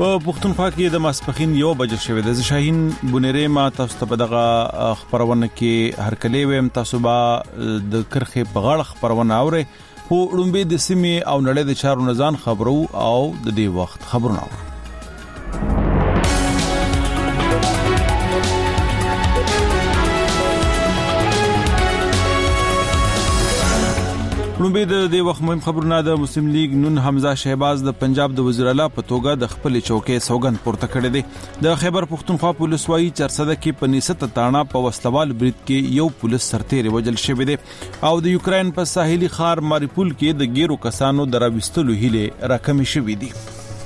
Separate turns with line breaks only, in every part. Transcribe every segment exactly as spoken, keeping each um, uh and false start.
په پښتونخوا کې د ماسپخین یو بجې شوې د شاهین بونیرې ما تاسو ته په دغه خبرونه کې هرکلی ویم تاسو به د کرخې په غاړه خبرونه اورئ خو لومبي د سیمې او نړۍ د چارو نزان خبرو او د دې وخت خبرونه اورئ. لومبي د دې وخت مهم خبرونه د مسلم لیگ نون حمزه شهباز د پنجاب د وزیر اعلی په توګه د خپل چوکۍ سوګند پورته کړی دی. د خیبر پختونخوا پولیس وايي چرسده کې په نسبت تاڼه په وسلوال برید کې یو پولیس سرتیری وجل شوی دی او د یوکرين په ساحلي ښار ماریپول کې د ګیرو کسانو دراوستلو هیله راکمې شوې دي.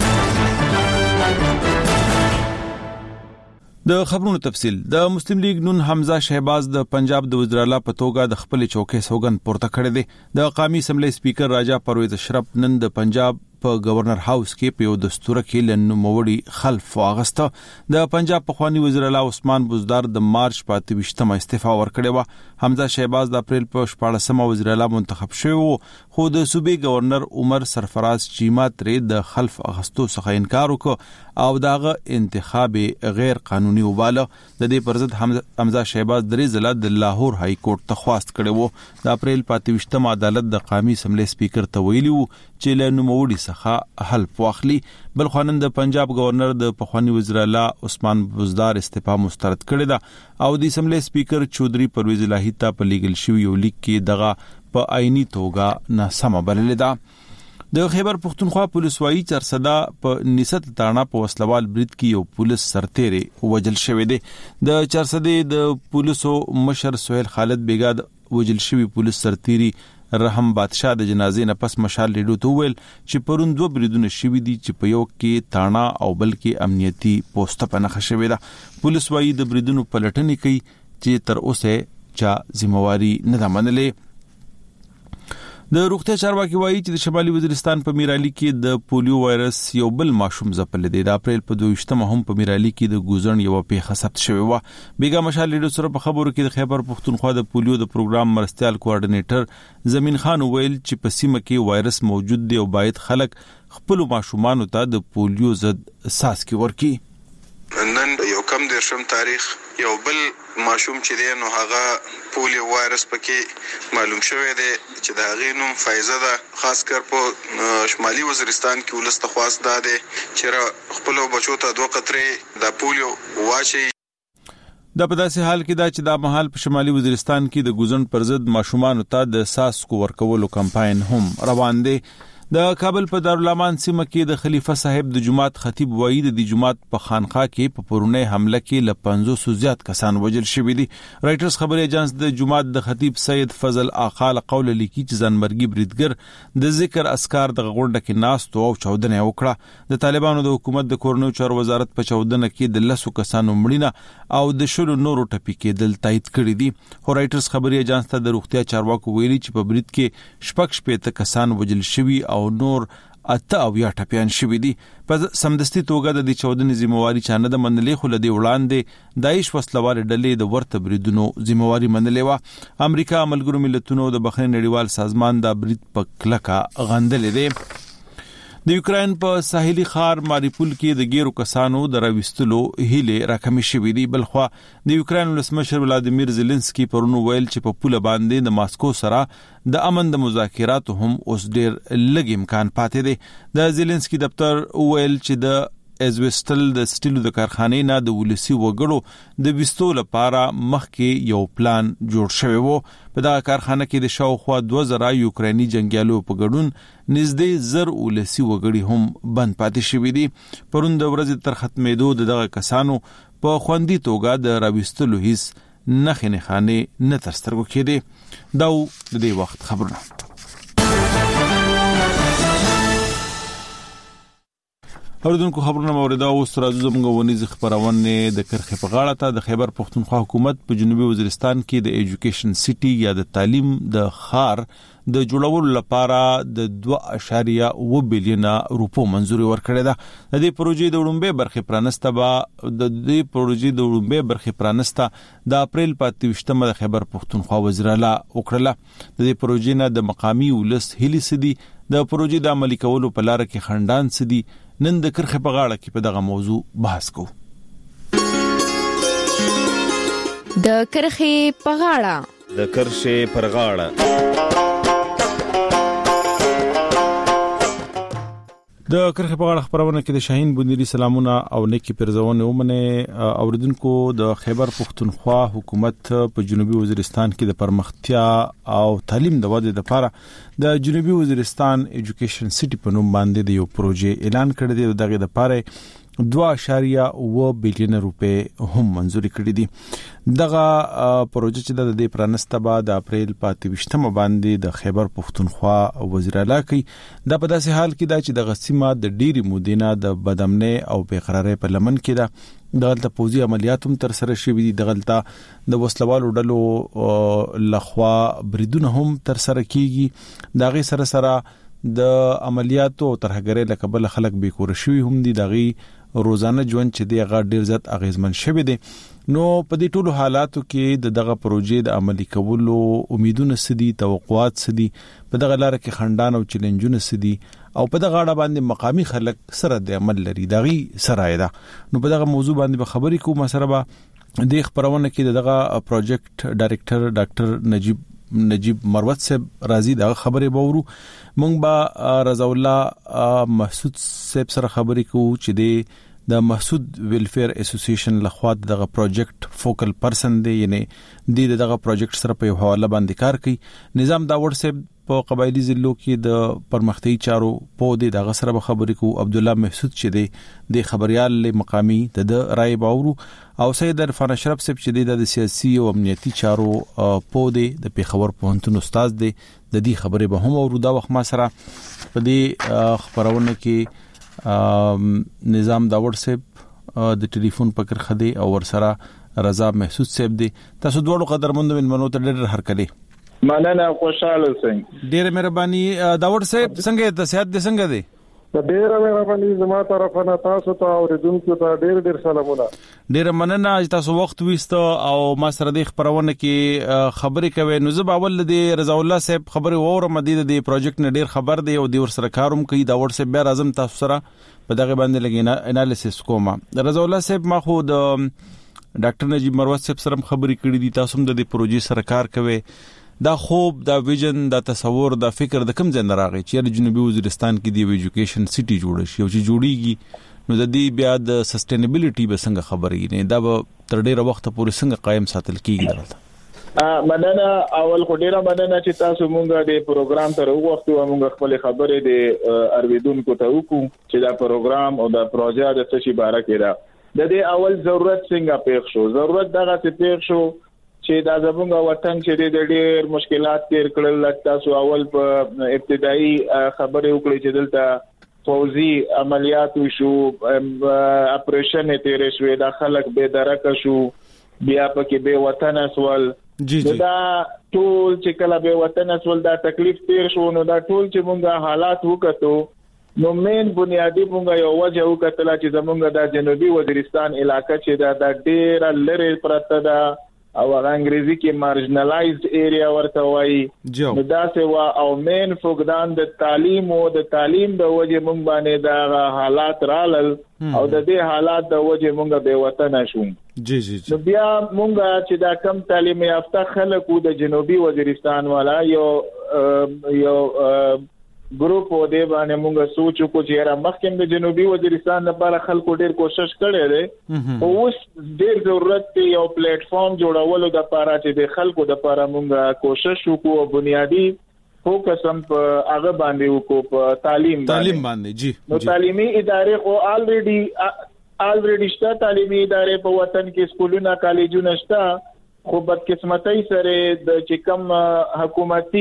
د خبرونو تفصیل د مسلم لیگ نون حمزه شهباز د پنجاب د وزیر اعلی په توګه د خپل چوکۍ سوګند پورته کړی دی. د قومي اسمبلی سپیکر راجا پرویز اشرف نن د پنجاب په گورنر هاوس کې په یو دستور کې لنو موړي خلف واغسته. د پنجاب پخوانی وزیر اعلی عثمان بزدار د مارچ په اتهمه استعفا ورکړې و. حمزه شهباز د اپریل په شپاړسمه وزیر اعلی منتخب شوی و خو د صوبې گورنر عمر سرفراز چیما ترې د خلف اغستو څخه انکار وکړ او داغه انتخاب غیر قانوني وباله. د دې پر ضد حمزه شهباز درې ځله د لاهور های کورټ ته خواست کړی و. د اپریل په اتهمه عدالت د قومي اسمبلی سپیکر ته ویلي و چې له نوموړي څخه حلف واخلي. بل خوانند د پنجاب گورنر د پخوانی وزیر اعلی عثمان بزدار استعفا مسترد کړی ده او د اسمبلی سپیکر چودري پرویز الهی ته په لیګل شوی یو لیک کې دغه په آئینی توګه ناسمه بللې ده. د خیبر پختونخوا پولیس وايي چرسده په نسبت تاڼه په وسلوال برید کې یو پولیس سرتیری وجل شوی دی. د چرسده د پولیسو مشر سہیل خالد بیگا وجل شوی پولیس سرتیری رحم بادشاہ د جنازې نه پس مشال لیډو ته ویل چې پرون دوه بریدونه شوي دي چې په یو کې تاڼه او بل کې امنیتي پوسټه په نښه شوې ده. پولیس وايي د بریدونو پلټنې کوي چې تر اوسه چا ذمہواری نه ده منلې. د روغتیا چارواکي وايي چې د شمالي وزیرستان په میرالي کې د پولیو وایرس یو بل ماشوم ځپل دی. د اپریل په دویشتمه هم په میرالي کې د ګوزن یو پیښه ثبت شوې و. بیګا مشال لیډو سره په خبرو کې د خیبر پختونخوا د پولیو د پروګرام مرستيال کوارډینیټر زمین خان ویل چې په سیمه کې وایرس موجود دی او باید خلک خپل ماشومان ته د پولیو ضد ساسکي ورکي.
نن یو کم درشم تاریخ یو بل ماشوم چې دی نو هغه پولیو وایرس پکې معلوم شوی دی چې د هغې نوم فایزه ده. خاص کر په شمالي وزیرستان کې ولس ته خواست دا دی چې خپلو بچو ته دوه قطرې د پولیو واچي.
دا په داسې حال کې دا چې دا مهال په شمالي وزیرستان کې د ګوزن پر ضد ماشومان ته د ساسکو ورکولو کمپاین هم روان دی. د کابل په دارالامان سیمه کې د خلیفہ صاحب د جماعت خطیب وایي د جماعت په خانقاه کې په پرونی حمله کې ل پنځوس زیات کسان وژل شوي دي. رائټرز خبري ایجنس د جماعت د خطیب سید فضل آقا قول لیکي چې ځانمرګي بریدګر د ذکر اسکار د غونډه کې ناست او چودنه وکړه. د طالبانو د حکومت د کورنیو چارو وزارت په چودنه کې د لسو کسانو مړینه او د شلو نورو ټپي کېدل تایید کړی دي. خو رائټرز خبري ایجنس ته د روغتیا چارواکو ویلي چې په برید کې شپږ شپېته کسان وژل شوي او نور اته او یا ټپيان شوي دي. په سمدستي توګه د دې چودنې ذمہواری چا نه ده منلې خو له دې وړاندې داعش وسلوال ډلې د ورته بریدونو ذمہواری منلې وه. امریکا ملګرو ملتونو د بخښنې نړیوال سازمان دا برید په کلکه غندلې دی. د یوکرين په ساحلي ښار ماریپول کې د ګیرو کسانو دراوستلو هیله راکمې شوې دي. بلخوا د یوکرين ولسمشر ولادیمیر زيلنسکي پرونو ویل چې په پوله باندې د ماسکو سره د امن د مذاکراتو هم اوس ډیر لږ امکان پاتې دی. د زيلنسکي دفتر ویل چې د ازوستل د سټیلو د کارخانې نه د ولسی وګړو د وستو لپاره مخکې یو پلان جوړ شوی وو. په دغه کارخانه کې د شاوخوا دوه زره یوکرینی جنگیالو په ګډون نږدې زر ولسی وګړي هم بند پاتې شوي دي. پرون د ورځې تر ختمېدو د دغه کسانو په خوندي توګه د راوستلو هیڅ نښې نښانې نه تر سترګو کېدې. دا د دې وخت خبرونه. اوردونکو خبرونه موریدا اوس راځو زموږ ونیز خبرونه د کرخه په غاړه ته. د خیبر پختونخوا حکومت په جنوبي وزیرستان کې د ایجوکیشن سټي یا د تعلیم د خار د جوړولو لپاره د دوه اشاریه اووه بلیونه روپو منزوري ورکړې ده. د دې پروژې د وړاندې برخه پرانسته با د دې پروژې د وړاندې برخه پرانسته د اپریل په اتهمه د خیبر پختونخوا وزیر اعلی وکړه. د دې پروژې نه د مقامی ولس هلي سدي د پروژې د عملي کولو په لار کې خندان سدي نن د کرخه په غاړه کې په دغه موضوع بحث کوو.
د کرخه په غاړه
د کرخه پر غاړه
د کرخه په غاړه خبرونه کې د شاهین بندری سلامونه او نیکی پرزونه ومنه اوریدونکو. د خیبر پختونخوا حکومت په جنوبي وزیرستان کې د پرمختیا او تعلیم د ودې لپاره د جنوبي وزیرستان ایجوکیشن سټي په نوم باندې د یو پروژې اعلان کړی دی. دغه د لپاره دوه اشاریه اوه بیلیون روپے هم منزوري کړی دي. دغه پروژه چې د دې پرانسته بعد د اپریل په اتویشتمه باندې د خیبر پختونخوا وزیر اعلی کوي. دا په داسې حال کې دا چې د غسیمه د ډيري مودینه د بدامنۍ او بقرارۍ په لمن کې ده. دغلته پوزي عملیات هم تر سره شوي دي. دغلته د وسلوالو ډلو لخوا بریدونه هم تر سره کیږي. دغه سره سره د عملیاتو ترهګرۍ لکبل خلک به کور شوي هم دي. دغه روزانه ژوند چې دی هغه ډیر زیات اغیزمن شوی دی. نو په دې ټولو حالاتو کې د دغه پروژې د عملي کولو امیدونه سدي، توقعات سدي، په دغه لار کې خندان او چیلنجونه سدي او په دغه اړه باندې مقامی خلک سره د عمل لري. دغه سره ده. نو په دغه موضوع باندې به خبرې کوو. مسره به د خبرونه کې دغه پروجیکټ ډایریکټر ډاکټر نجیب نجیب مروت صاحب راضي دا خبره باورو. مونږ با رضا الله محسود صاحب سره خبرې کوو چې د د محسود ویلفیر اسوسییشن لخوا دغه پروجیکټ فوکل پرسن دی، یعنی د دغه پروجیکټ سره په حواله باندې کار کوي. نظام داور صاحب په قبایلی ضلعو کې د پرمختي چارو په دې دغه سره خبرې کوو. عبد الله محسود چې دی د خبريال له مقامي د رائے باورو او سید عرفان اشرف صاحب چې د سیاسي او امنیتي چارو په دې د پیښور پوهنتون استاد دی. د دې خبرې به هم ورو دا وخت ما سره په دې خبرونه کې نظام داور صاحب د ټلیفون پکر خدي او ورسره رضا محسود صاحب دی. تاسو دوه قدرمند منو ته ډېر هرکلي
مننه. خوشاله سئ.
ډېر مهرباني داور صاحب. څنګه د صحت د څنګه دی؟
ډېر مهرباني زما طرفه نه تاسو ته اوریدونکو ته ډېر ډېر سلامونه.
ډېر مننه چې تاسو وخت وست او ما سره د خبرونه کې خبرې کوي. نو زه باول د رضا الله صاحب خبرې وورم. د دې پروجیکټ نه ډېر خبر دی او د ور سره کاروم کوي. دا ور صاحب بیا راځم تاسو سره په دغه باندې لګینا انالیسس کوم. رضا الله صاحب ما خو د ډاکټر نجیب مروت صاحب سره خبرې کړې دي. تاسو هم د دې پروژې سره کار کوي. دا خوب، دا ویژن، دا تصور، دا فکر د کوم ځای نه راغی چې جنوبي وزیرستان کې دی ایجوکیشن سټي جوړ شي او چې جوړیږي نو د دې بیا د سسټینبیلیټي به څنګه خبرې نه دا به تر ډیره وخت پورې څنګه قائم ساتل کیږي درته؟
ا مننه. اول خو ډیره مننه چې تاسو مونږه د پروګرام تر وخت او مونږ خپل خبرې د ارویدونکو ته وکړو چې دا پروګرام او دا پروژه د څه شي باره کې ده. د دې اول ضرورت څنګه پیښ شو؟ ضرورت دغه څه پیښ شو چې دا زموږ وطن چې د ډېر مشکلات تیر کړل. تاسو اول په ابتدایي خبرې وکړې چې دلته فوزي عملیات شو، اپریشن تیر شو، د خلک به درکه شو، بیا پکې به وطن اسول.
جی جی
دا ټول چې کله به وطن اسول دا تکلیف تیر شو. نو دا ټول چې مونږه حالات وکړو نو مین بنیادی مونږه یو وجه وکړه چې زمونږ د جنوبي وزیرستان علاقې چې دا د ډېر لری پرته ده او انګریزي کې مارجنلایزد ایریا ورته وایي. نو دا سوا او مین فقدان د تعلیم او د تعلیم د وجه مونږ باندې دا حالات رالل او د دې حالات د وجه مونږ به وطن شو.
جی جی
نو بیا مونږ چې دا کم تعلیم یافته خلکو د جنوبي وزیرستان والا یو یو ګروپ و دی باندې مونږ سوچ وکړو چې را مخکې د جنوبي وزیرستان لپاره خلکو ډېر کوشش کړی دی او اوس ډېر ضرورت دی یو پلیټ فارم جوړولو د لپاره چې د خلکو د لپاره مونږ کوشش وکړو او بنیادی فوکس هم په هغه باندې وکړو په تعلیم
تعلیم باندې. جی
نو تعلیمي ادارې خو الریډي الریډي شته. تعلیمي ادارې په وطن کې سکولونه، کالجونه شته، خو بدقسمتۍ سره د چې کوم حکومتي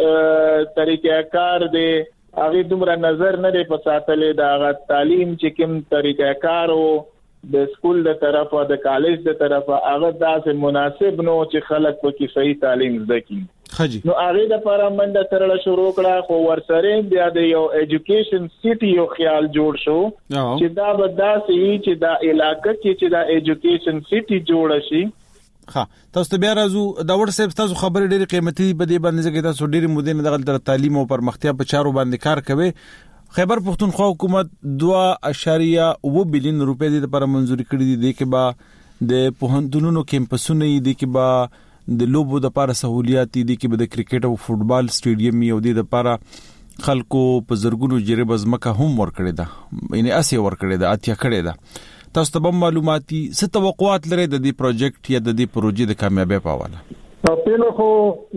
طریقې کار دی هغه دومره نظر نه دی په ساتلې. دا تعلیم چې کوم طریقې کار او د سکول د طرفه د کالج د طرفه هغه داسې مناسب نو چې خلک پکې صحیح تعلیم زده کړي.
خجی
نو هغه د لپاره منډه ترله شروع کړه. خو ورسره بیا د یو ایجوکیشن سټي یو خیال جوړ شو چې دا به داسې چې دا علاقې کې چې دا ایجوکیشن سټي جوړ شي
ها تاسو ته بیا راځو دا وړ صاحب تاسو خبرې ډېری قیمتي په دې باندې ځکه تاسو ډېری مودې نه دغه تعلیم او پرمختیا په چارو باندې کار کوي. خیبر پختونخوا حکومت دوه اعشاریه اوه بلین روپے د لپاره منځوري کړې دي کې با د پوهنتونونو کیمپسونه دي کې با د لوبو د لپاره سہولیات دي کې با د کرکټ او فوتبال سټیډیم یو دي د لپاره خلکو په زرګونو جریب ازمکه هم ور کړې ده یعنی اسی ور کړې ده اتیا کړې ده. تاسو ته معلوماتي څه توقعات لري د دې پروجیکټ یا د دې پروژې د کامیابی په اړه؟
پیلو خو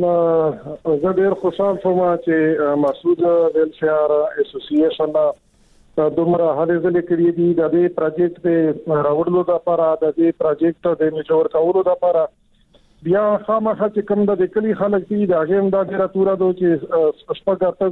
زه ډېر خوشحال شوم چې مسعود ویلفیر اسوسییشن دومره هلې ځلې کړې دي د دې پروجیکټ په راوړلو لپاره د دې پروجیکټ د میچور کولو لپاره. بیا خامخا چې کوم د کلی خلک دي د هغه هم د ډیراتورا دوی چې شپږ اته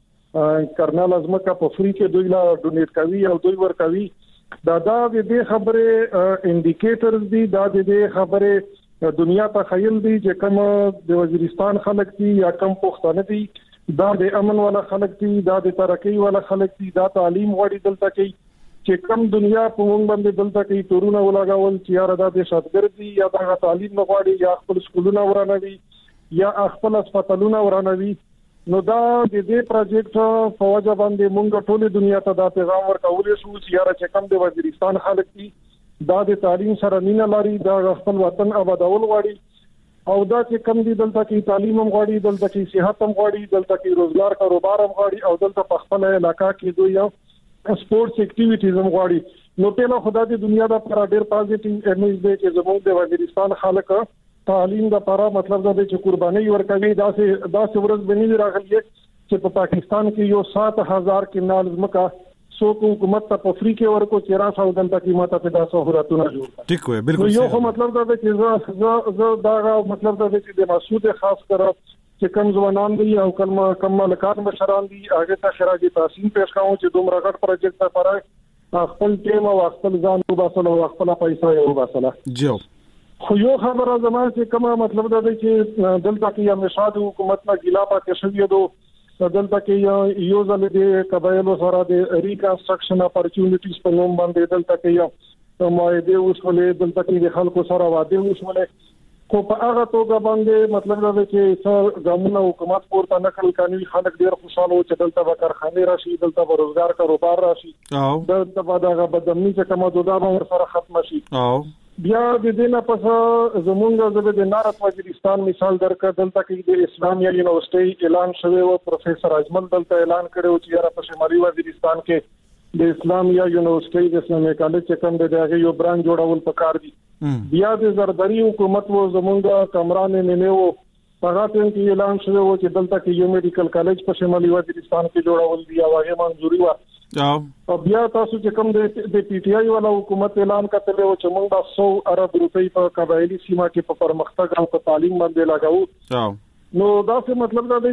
زره کرنل ازمکه په فری کې دوی لا ډونیټ کوي او دوی ور کوي. دا دا د دې خبره انډیکیټرز دي دا د دې خبره دنیا ته خیل دي چې کوم د وزیرستان خلک دي یا کوم پښتانه دي دا د امن والا خلک دي دا د ترقی والا خلک دي دا تعلیم غوړي دلته کوي چې کوم دنیا په مونږ باندې دلته کوي تورونه ولاګول چې یاره دا د شاتګردي یا دا تعلیم نه غوړي یا خپل سکولونه ورانوي یا خپل هسپتالونه ورانوي. نو دا د دې پروجیکټ په وجه باندې مونږ ټول دنیا ته دا پیغام ورکول شو چې یاره چې کوم د وزیرستان خلک دي دا د تعلیم سره مینه لري دا خپل وطن آبادول غواړي او دا چې کم دي دلته کې تعلیم هم غواړي دلته کې صحت هم غواړي دلته کې روزګار کاروبار هم غواړي او دلته په خپل علاقہ کې دوی یو سپورتس اکټیویټیز هم غواړي. نو په خدای د دنیا د پر ډېر پازیټیو امیج دی چې زموږ د وزیرستان خلک تعلیم د لپاره مطلب دا چې قرباني ورکوي دا سه دا سه ورځ بنې راغلی چې په پاکستان کې یو سات هزار کې نال زمکا سو حکومت ته په فری کې ورکو چې را ساو دلته قیمته په داسو سہولتونه جوړ.
ټیک وي بالکل.
یو خو مطلب دا چې زه زه دا مطلب دا چې د مسعود خاص کر چې کم ځوانان دي او کم کم ملکان مشران دي هغه ته خراجي تحسین پېښ کاوه چې دومره غټ پروجیکټ لپاره خپل ټیم او خپل ځان او باسل او خپل پیسې یو باسل.
جو
خو یو خبره زما چې کومه مطلب دا چې دلته کې همیشه حکومت نه ګیلا پاتې شوی دی دلته کې یو ځل د قبایلو سره د ریکنسټرکشن اپورچونټیز په نوم باندې دلته کې یو معاهده وشولې دلته کې د خلکو سره وعده وشولې خو په هغه توګه باندې مطلب دا چې څو ګامونه حکومت پورته نکړل کانوي خلک ډیر خوشاله و چې دلته به کارخانه راشي دلته به روزګار کاروبار راشي او دلته به دا بدامني چې کومه دودا به سره ختم شي. او بیا د دې نه پس زمونږ د نارت وزیرستان مثال درکړه دلته کې د اسلامي یونیورسيټي اعلان شوی او پروفیسور اجمل دلته اعلان کړو چې یاره په شمالي وزیرستان کې د اسلامي یونیورسيټي د اسلامي کالج چې کوم د هغه یو برانچ جوړول پکار دي. بیا د زردری حکومت وو زمونږ کمران نه وو هغه ټیم کې اعلان شوی و چې دلته کې یو میډیکل کالج په شمالي وزیرستان کې جوړول دی او هغه منځوري و. او بیا تاسو چې کوم د پی ټی آی والا حکومت اعلان کړل او چې موږ د سو ارب روپۍ په قبایلی سیمه کې په پرمختګ او په تعلیم باندې لګاو. نو دا څه مطلب دا دی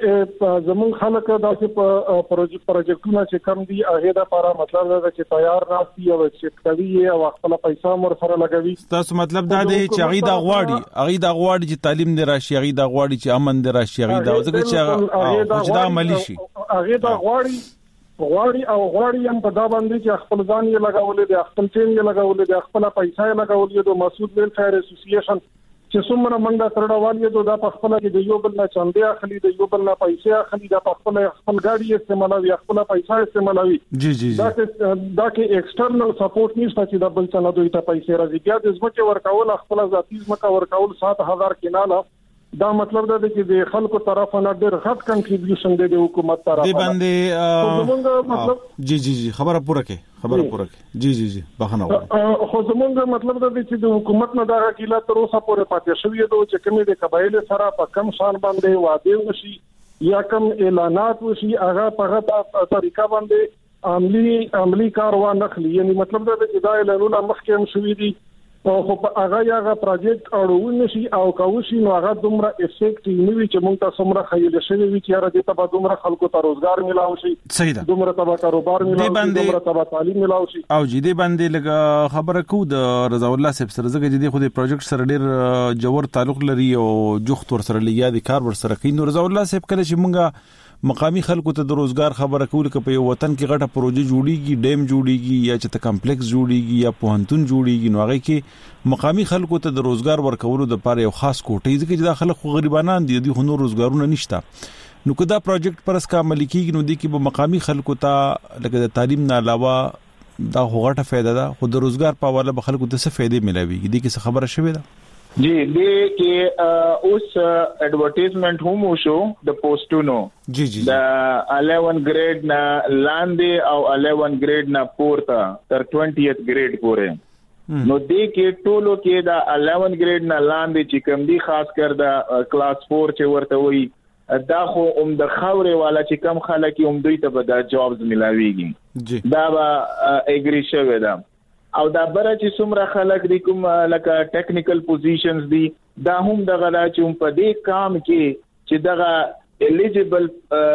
چې زموږ خلک دا چې پروجیکټونه چې کم دي هغه د لپاره مطلب دا چې تیار راځي او چې کوي او خپل پیسې مور سره لګوي.
تاسو مطلب دا دی چې هغه د غواړي هغه د غواړي چې تعلیم دی راشي هغه د غواړي چې امن دی راشي هغه دا ځکه چې دا عملی شي
هغه دا غواړي غواړي او غواړي هم په دا باندې چې خپل ځان یې لګولې دي خپل ټیم یې لګولې دي خپل پیسې یې لګولې دي. مسعود ویلفیر اسوسییشن چې څومره منډه ترډوالې دو دا په خپل کې د یو بل نه چاندې اخلي د یو بل نه پیسې اخلي دا په خپل خپل ګاډي استعمالوي خپل پیسې استعمالوي.
جی جی
دا دا کې ایکسټرنل سپورټ نشته چې د بل څه نه دوی ته پیسې راځي. بیا د ځمکې ورکول خپل ذاتي ځمکه ورکول سات هزار کیناله دا مطلب دا دی چې د خلکو طرف نه ډېر غټ کنټریبیوشن دی د حکومت طرف
دی باندې مطلب جی جی جی خبره پوره کړئ خبره پوره کړئ جی جی جی بخنه
خو زمونږ مطلب دا دی چې د حکومت نه دا غیلا تر اوسه پورې پاتې شوی دی چې کومې د قبایل سره په کم شان باندې وعده وشي یا کم اعلانات وشي هغه په غټه طریقه باندې عملی عملی کاروان نخلی یعنی مطلب دا دی چې دا اعلانونه مخکې هم شوی دي خو په هغه یاغه پروجیکټ اړول نشي او کوشي نو هغه دومره افیکټیو نیوي چې مونږ تاسو مره خیل شوی وي چې را دي ته دومره خلکو ته روزګار ملاوي شي
صحیح ده
دومره تبا کاروبار ملاوي دومره تبا تعلیم ملاوي شي.
او جدي باندې لګه خبره کو د رضا الله صاحب سره زګه جدي خو د پروجیکټ سره ډیر جوړ تعلق لري او جوخت ور سره لګیا دي کار ور سره کوي. نو رضا الله صاحب کله چې مونږه مقامی خلکو ته د روزګار خبره کول ک په یو وطن کې غټه پروژه جوړیږي، ډیم جوړیږي یا چې ته کمپلیکس جوړیږي یا پوهنتون جوړیږي، نو هغه کې مقامی خلکو ته د روزګار ورکولو د لپاره یو خاص کوټه ځکه چې د خلکو غریبانان دي، د هنر روزګارونه نشته، نو کدا پروجیکټ پرس کا عمل کیږي نو د کې به مقامی خلکو ته لکه د تعلیم نه علاوه دا غوړه فائدہ ده، خو د روزګار په حواله به خلکو ته څه فائدې ملويږي، د کې څه خبره شوې ده؟
جی دې کې اوس ایڈورټایزمنت هم وشو د پوسټونو
جی جی
د eleven ګریډ نه لاندې او eleven ګریډ نه پورته تر twentieth ګریډ پورې، نو دې کې ټولو کې د eleven ګریډ نه لاندې چې کوم دي خاص کر د کلاس four چې ورته وي دا خو هم د خاورې والا چې کم خلک هم دوی ته به د جابز ملاويږي، دا به اګری شوی ده، او دا بره چې څومره خلک دي کوم لکه ټیکنیکل پوزیشنز دي دا هم دغه لا چې په دې کام کې چې دغه الیجیبل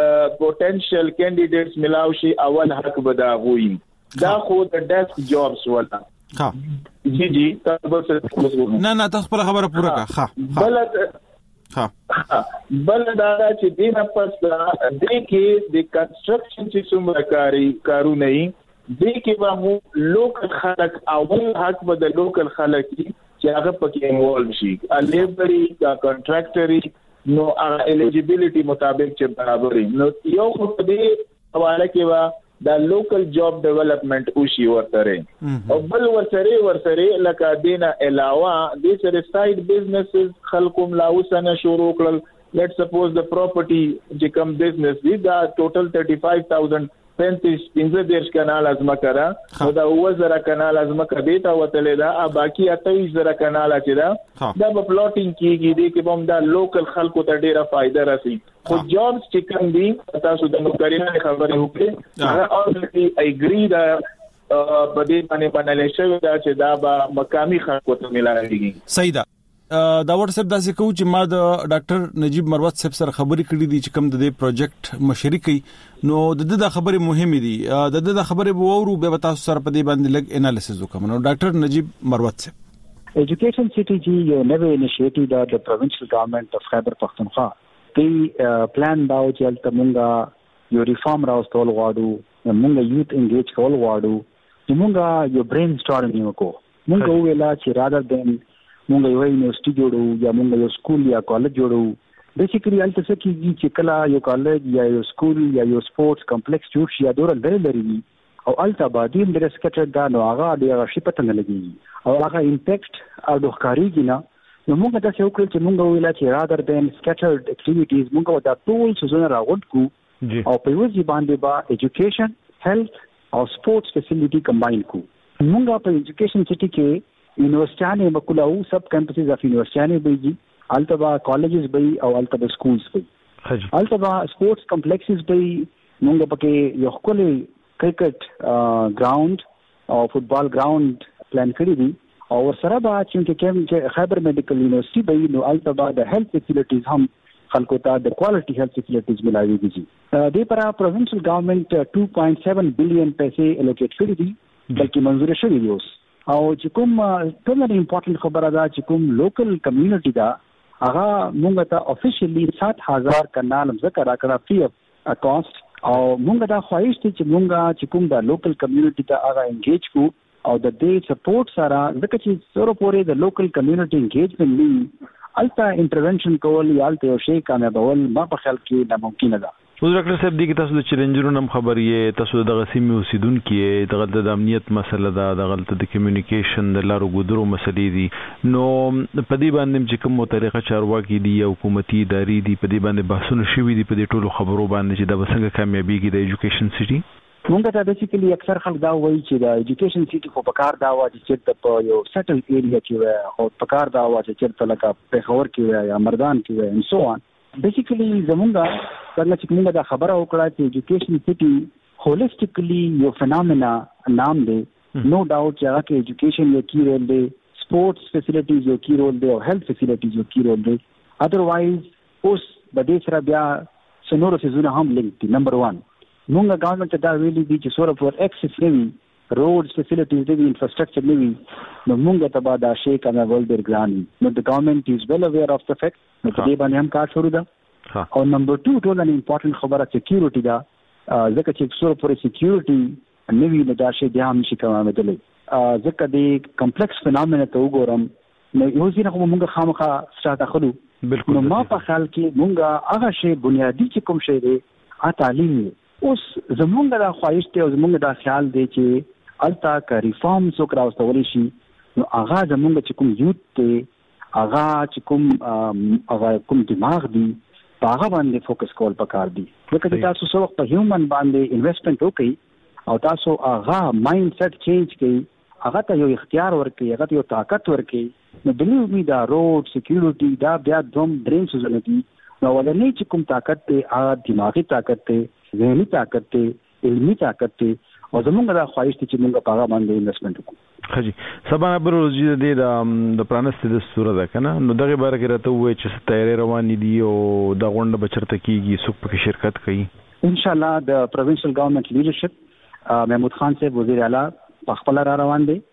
پوتنشل کینډیډیټس ملاوي شي اول حق بدا وي، دا خو د ډیسک جابز ولا
ها
جی جی تاسو
نه نه تاسو په خبره پوره کا ها
بل
ها
بل دا چې دینه پس د کې د کنستراکشن چې څومره کاری کارونه یې دې کې به مو لوکل خلک اول حق به د لوکل خلک چې هغه پکې انوالو شي، لیبري کا کنټراکټري نو هغه الیجیبিলিټي مطابق چې برابرې، نو یو خو دې حواله کې وا د لوکل جاب ډیولپمنٹ او شي ورته او بل ورسره ورسره لکه دینه علاوه د سره ساید بزنسز خلکم لاوسنه شروع کړل، لیټس سپوز د پراپرټي چې کوم بزنس دی دا ټوټل thirty-five thousand پینتیس پنځه دیرش کنال ازمکه را او دا اوه زره کنال ازمکه دیتا وتلې دا باقی اتهیس زره کنال چې دا دا په پلاټینګ کېږي دی کې هم دا لوکل خلکو ته ډیره فائدہ راسي، خو جابز چې کوم دي تاسو د نوکریانو خبرې وکړي هغه اورلی ایګری دا په دې باندې باندې شوی دا چې دا به مقامی خلکو ته ملایږي.
صحیح ده. دا واتساپ داسې کوم چې ما د ډاکټر نجیب مروت صاحب سره خبرې کړې دي چې کوم د دې پروجیکټ مشري کوي، نو د دې د خبرې مهمه دي، د دې د خبرې وورو به تاسو سره په دې باندې لګ انالیسز وکم. نو ډاکټر نجیب مروت صاحب
ایجوکیشن سټي جی یو نوې انیشیټیو د د پروینشل ګورنمنت اف خیبر پختونخوا دی پلان دا چې الته مونږه یو ریفارم راوستل غواړو، مونږه یوت انګیج کول غواړو، مونږه یو برین سټارم وکړو، مونږه ویلا چې رادر دین مونږ یو یونیورسيټي جوړو یا مونږ یو سکول یا کالج جوړو، بیسیکلی الته څه کیږي چې کله یو کالج یا یو سکول یا یو سپورتس کمپلیکس جوړ شي یا ډور لري لري او الته باندې د سکټر دا نو هغه د شي پته نه لګي او هغه امپیکټ او د ښکاریږي نه، نو مونږ دا څه وکړل چې مونږ ویلا چې رادر دین سکټرډ اکټیویټیز مونږ دا ټول څه نه راغونډ کو او په یوه باندې با ایجوکیشن هیلث او سپورتس فیسیلیټي کمباین کو. مونږ په ایجوکیشن سټي کې یونیورسيټانه بکولاو سب کیمپسز اف یونیورسيټانه بيجي التبا کالجز بي او التبا سکولز بي التبا سپورتس کمپلیکسز بي مونږ پکې یو خپل کرکټ ګراوند او فوتبال ګراوند پلان کړی دي او سره با چې کوم خیبر میډیکل یونیورسيټي بي نو التبا د هیلث فیسیلیټیز هم خلکو ته د کوالټي هیلث فیسیلیټیز ملایوي دي. دې پر پروینشل ګورنمنت two point seven بلین پیسې الوکیټ کړی دي بلکې منظور شوی دی اوس، او چې کوم ټولنه امپورټنت خبره ده چې کوم لوکل کمیونټي دا هغه موږ ته افیشلی سات هزار کنال ذکر راکړه فری اف کاست، او موږ دا خواهش دي چې موږ چې کوم دا لوکل کمیونټي ته هغه انګیج کو او د دې سپورټ سره ځکه چې سره پورې د لوکل کمیونټي انګیجمنت وي الته انټرونشن کول یا الته یو شی کامیابول ما په خیال کې ناممکن ده.
اوس ډاکټر صاحب دی کې تاسو د چیلنجونو نم خبرې، تاسو د غسیمي اوسیدونکو کې د د امنیت مسله ده، د غلط د کمیونیکیشن د لارو ګودرو مسلې دي، نو په دې باندې چې کومه طریقه چارواکي دي او حکومتي ادارې دي په دې باندې بحثونه شوي دي په دې ټولو خبرو باندې چې د څنګه کامیابیږي د ایجوکیشن سټي.
مونږ ته بیسیکلی اکثر خلک دا وایي چې د ایجوکیشن سټي خو په کار دا وایي چې په یو سټل ایریا کې وي او په کار دا وایي چې لکه پېښور کې وي یا مردان کې وي ان سو آن. بیسیکلی زمونږه څنګه چې موږ دا خبره وکړه چې ایجوکیشن سټي هولیسټیکلی یو فینومینا نام دی، نو ډاوټ چې هغه کې ایجوکیشن یو کی رول دی، سپورتس فیسیلیټیز یو کی رول دی او هیلث فیسیلیټیز یو کی رول دی. ادروایز اوس د دې سره بیا سنورو سيزونه هم لینک دي. نمبر ون مونږه ګورنمنت ته دا ویلي دي چې سوره فور ایکسس نوي روډز فیسیلیټیز دی انفراستراکچر نوي، نو مونږ ته به دا شی کامیابول ډېر ګران وي. نو د ګورنمنت از ویل اویر اف د فیکټ، نو په دې باندې هم کار شروع ده او نمبر two ټول ان امپورټنت خبره سکیورټي دا ځکه چې څو پرې سکیورټي نوی نداشه بیا هم شي کومه ځکه د کمپلیکس فینومنا ته وګورم نو یو ځینې کوم موږ خامخا ستاسو خلو
بالکل
نو ما په خیال کې موږ هغه شی بنیادی چې کوم شی دی ا تعلیم اوس زمونږ د خواهش ته زمونږ د خیال دی چې التا کا ریفارم څوک راوستول شي نو هغه زمونږ چې کوم یوت ته هغه چې کوم هغه کوم دماغ دی هغه باندې فوکس کول پکار دی ځکه چې تاسو څو وخت په هیومن باندې انویسټمنټ وکړئ او تاسو هغه مایند سیټ چینج کړئ هغه ته یو اختیار ورکړي هغه ته یو طاقت ورکړي نو بلیو می دا روډ سکیورټي دا بیا دوم دریم سوزنه دي نو ولنې چې کوم طاقت ته هغه دماغي طاقت ته ذهني طاقت ته علمي طاقت ته او زمونږ د خواهش ته چې موږ په هغه باندې انویسټمنټ وکړو
خجی سبا بروزي د د پرانست د صورت ده کنه نو دغه باره کې راته وای چې تیاری روان دي او د غونډه بچرته کیږي څوک پکې شرکت کوي
ان شاء الله د پروینشل ګورنمنت لیډرشپ محمود خان صاحب وزیر اعلی په خپل را روان دي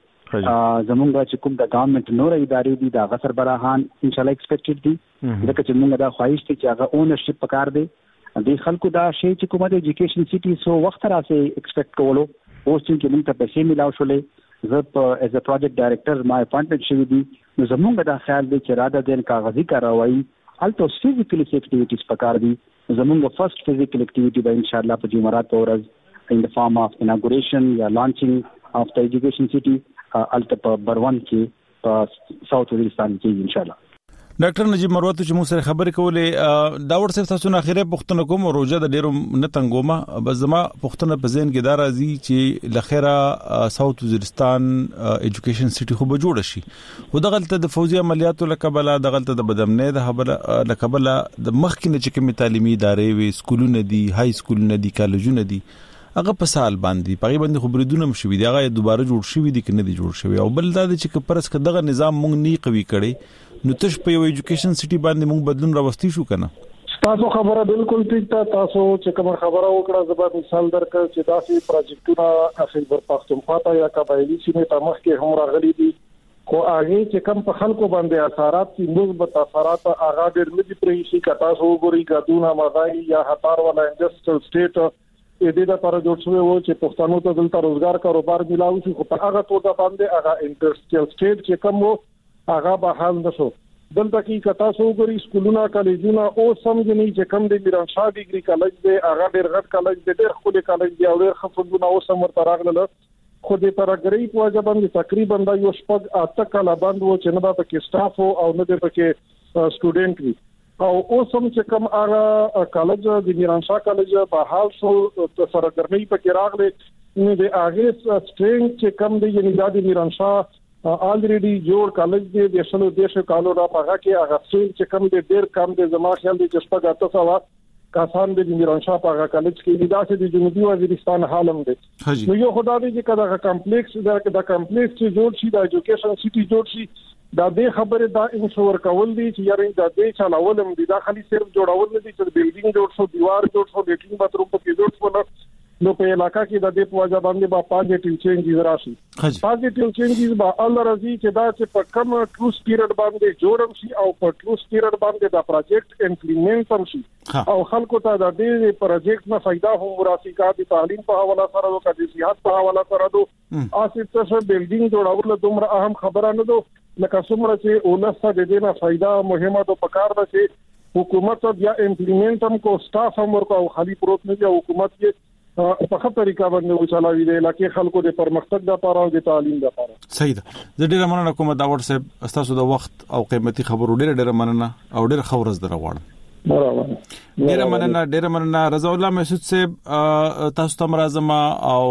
زمونږ چې کوم د ګورنمنت نور ادارې دي دا غسر براهان ان شاء الله ایکسپیکټډ دي ځکه چې موږ دا خواهش ته چې هغه اونرشپ پکار دی د خلکو دا شی چې کومه د ایجوکیشن سیټي سو وخت راځي ایکسپیکټ کولو اوس چې موږ ته پیسې ملاو شولې زه په ایز ا پروجیکټ ډایریکټر ما اپاینټمنټ شوی دی نو زمونږ دا خیال دی چې راده دین کاغذي کاروایی الته فزیکلی اکټیویټیز پکار دي زمونږ فرست فزیکل اکټیویټي به ان شاء الله په جمعرات ورځ in the form of inauguration یا launching of the education city الته په بروان کې په ساوث وزیرستان کې ان شاء الله
ډاکټر نجیب مروت چې موږ سره خبرې کولې دا ورسره تاسو نه اخیره پښتنه کوم روزه د ډیرو نه تنګومه بس زما پښتنه په ذهن کې دا راځي چې لخره ساوث وزیرستان ایجوکیشن سیټي خو به جوړ شي خو دغلته د فوزي عملیاتو لکبله دغلته د بدمنه د خبره لکبله د مخکینه چې کوم تعلیمي ادارې وي سکولونه دي های سکولونه دي کالجونه دي هغه په سال باندې پغې باندې خبرېدونه مشوي دي هغه دوباره جوړ شوی دي کنه دي جوړ شوی او بل دا چې پرس کدغه نظام مونږ نه قوي کړي نو تش په یو ایجوکیشن سیټي باندې مونږ بدلون راوستي شو کنه
تاسو خبره بالکل ٹھیک ده تاسو چې کوم خبره وکړه زبر مثال درکړ چې داسې پروجیکټونه خیبر پختونخوا ته یا قبایلی سیمه ته مخ کې هم راغلي دي خو هغه چې کوم په خلکو باندې اثرات دي مثبت اثرات هغه ډېر نه دي پرې شي کتا سو ګوري غدونه مغای یا هتار ولا انډستریل سټیټ اې دې د پر جوړ شوی و چې پښتنو ته دلته روزګار کاروبار ملاوي شي خو په هغه توګه باندې هغه انډستریل سټیټ چې کوم وو هغه به حال نشو دلته کې کتا سو ګوري سکولونه کالجونه او سمجني چې کوم د میران شاه ډیګري کالج دی هغه ډېر غټ کالج دی ډېر خولي کالج دی او ډېر خفضونه او سمور تراغله خو د ترګری په وجه باندې تقریبا د یو شپږ اته کاله باندې و چې نه به کې سټاف او نه به کې سټوډنټ وي او اوس هم چې کوم هغه کالج د میران شاه کالج په حال شو سرګرمي پکې راغله نو د هغه سټرینګ چې کوم دی یعنی د میران شاه الریډي جوړ کالج دی د شلو دیش کالو را پغه کې هغه سټرینګ چې کوم دی ډیر کم دی زما خیال دی چې شپږ اته سوا کسان د میران شاه پغه کالج کې د داسې د جنوبي وزیرستان حالم دی نو یو خدای دې چې کدا کمپلیکس دا کمپلیکس چې جوړ شي د ایجوکیشن سیټي جوړ شي دا دې خبره دا انشور کول دي چې یاره دا دې چلاولم دي دا خالي صرف جوړول نه دي چې بلډینګ جوړ شو دیوار جوړ شو لیټرین باتروم په کې جوړ شو نو په علاقہ کې د دې په وجه باندې با پازیټیو چینجز راشي پازیټیو چینجز با الله رضی چې دا چې په کم ټروس پیریډ باندې جوړم شي او په ټروس پیریډ باندې دا پروجیکټ امپلیمنټ هم شي او خلکو ته د دې پروجیکټ نه فائدہ هم راسي کا د تعلیم په حواله سره او د سیاحت په حواله سره دو اسې څه بلډینګ جوړول دومره اهم خبره نه دو لکه څومره چې اولسته د دې نه فائدہ مهمه ده په کار ده چې حکومت بیا امپلیمنټ هم کو سټاف هم ورکو او خالي پروت نه دی حکومت کې په خپله طریقه باندې وچلاوي دی لکه خلکو د پرمختګ لپاره او د تعلیم لپاره
صحیح ده زه ډیره مننه کوم دا وړ صاحب تاسو د وخت او قیمتي خبرو ډیره ډیره مننه او ډیره خورز درغواړم
برابر
ډیره مننه ډیره مننه رضا الله مسعود صاحب تاسو ته مرزما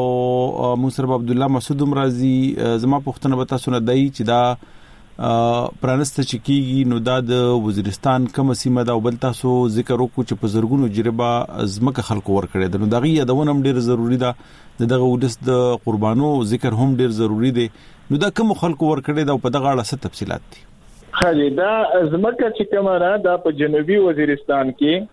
او موسی عبد الله مسعود مرزي زما پښتنه به تاسو نه دای چې دا پرانست چکیږي نو دا د وزیرستان کوم سیمه دا بل تاسو ذکر وکړو چې په زرګونو جریبه ازمکه خلکو ور کړی دا نو دغه یادونه هم ډیر ضروری ده دغه ودس د قربانو ذکر هم ډیر ضروری دی نو دا کوم خلکو ور کړی دا په دغه اړه څه تفصيلات دي
خالي دا ازمکه چې کومه را دا په جنوبي وزیرستان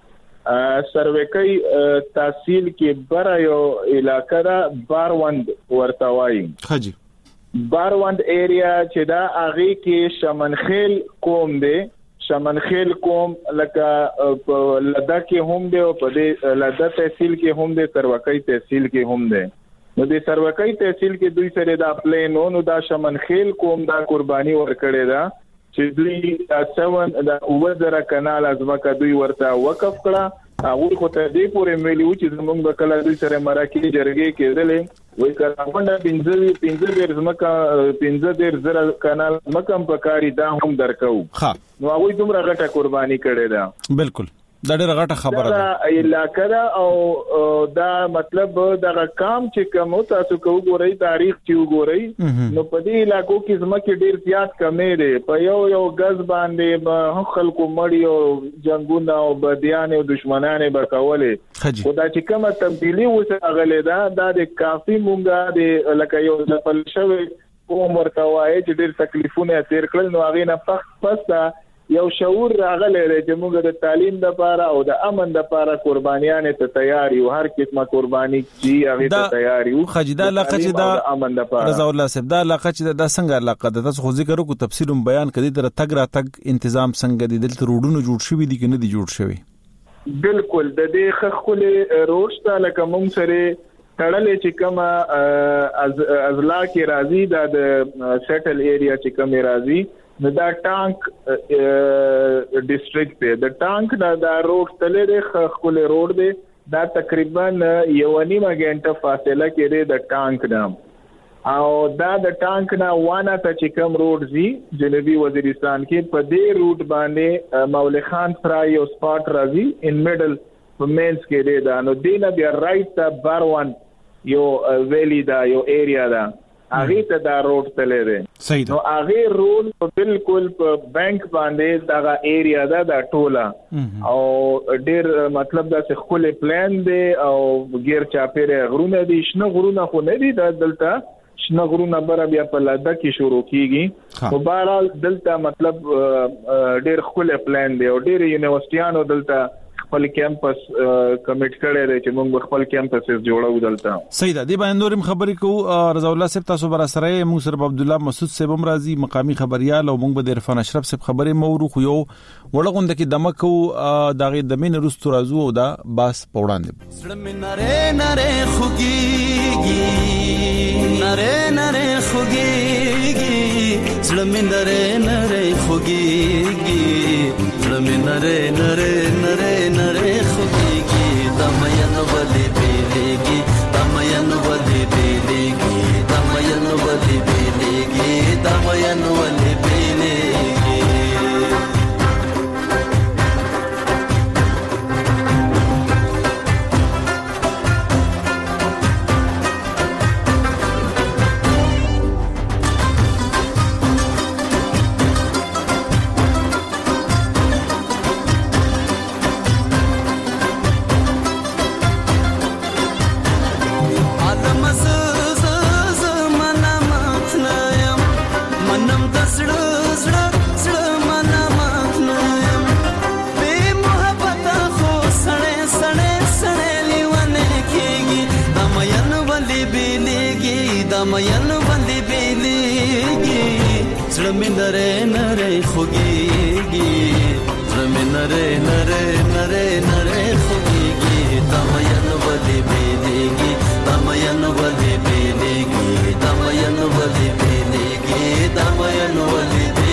کې سرویکي تحصیل کې بر یو علاقہ دا باروند ورتاوي خجي باروند ایریا چې دا هغه کې شمنخیل قوم دی شمنخیل کوم لکه په لدا کې هم دی او په دې لدا تحصیل کې هم دی سروکۍ تحصیل کې هم دی نو د سروکۍ تحصیل کې دوی سره دا پلان نو دا شمنخیل کوم دا قرباني ورکړي دا چې دوی ساون دا وزره کانال ازمکه دوی ورته وقف کړه هغه خو ته دې پورې ملي و چې زمونږ د کله دوی سره مراکې جرګې کېدلې وای کړه پنځه پنځه ډیر زمکه پنځه ډیر زره کانال مکم پکاري دا هم درکو
ها
نو هغه دومره غټه قرباني کړي دا
بالکل دا ډېر غټه خبره ده
دا علاقه دا او دا مطلب دا کام چې کوم تاسو کو ګورئ تاریخ چې وګورئ نو په دې علاقو کې زمکه ډېر زیات کمې ده په یو یو غز باندې به خلکو مړی او جنگونه او بدیان او دشمنان به کولې خدا چې کومه تبدیلی وسه غلې ده دا د کافي مونږه د لکه یو ځپل شوی کوم ورته وایي چې ډېر تکلیفونه تیر کړل نو هغه نه پخ پستا یو شعور راغلی چې موږ د تعلیم لپاره او د امن لپاره قربانیان ته تیار یو هر قسمه قرباني چې هغه ته تیار یو
خجدا علاقه چې د امن لپاره رضا الله صاحب دا علاقه چې د څنګه علاقه د تاسو خو ذکر وکړو تفصیل بیان کړي در تګ را تګ تنظیم څنګه دي دلته روډونو جوړ شوی دي کنه دي جوړ شوی
بالکل د دې خخلې روشته لکه موږ سره تړلې چې کومه ازلا کې راځي د سیټل ایریا چې کومه راځي نو دا ټانک ډیسټریکټ دی د ټانک دا د روډ تلې د خپل روډ دی دا تقریبا یو نیمه غنټه فاصله کې دی د ټانک نام او دا د ټانک نه وانه ته چې کوم روډ زی جنوبي وزیرستان کې په دې روډ باندې مولوی خان فرای او سپاټ راځي ان میډل په مینس کې دی دا نو دینه بیا رائټ ته باروان یو ویلی دا یو ایریا دا هغه ته دا روډ تلې ده
صحیح
نو هغه روډ بالکل په بانک باندې دا ایریا دا د ټوله او ډیر مطلب دا څه خپل پلان دی او غیر چاپیره غرونه دي شنه غرونه خو نه دي دلته شنه غرونه بر بیا په لاده کې شروع کیږي او بهرحال دلته مطلب ډیر خپل پلان دی او ډیر یونیورسيټیانو دلته خپل کیمپس کمیټ کړی دی چې موږ خپل کیمپس جوړو دلته
صحیح ده دی باندې نورم خبرې کو رضا الله صاحب تاسو بر سره موږ سره عبد الله مسعود صاحب هم راځي مقامی خبريال او موږ به د عرفان اشرف صاحب خبرې مورو خو یو وړغوند کې دمکو دغه د مين رستو راځو او دا باس پوړاندې
سړم نره نره خوګيږي نره نره خوګيږي سړم نره نره خوګيږي سړم نره نره نره نره خوګيږي دمین ولې بیلېږي دمین ولې بیلېږي دمین ولې بیلېږي دمین ولې بیلېږي دمین ولې بیلېږي زړه مې نری نری خوږېږي زړه مې نری نری نری نری خوږېږي دمین ولې بیلېږي دمین ولې بیلېږي دمین ولې بیلېږي دمین ولې بیلېږي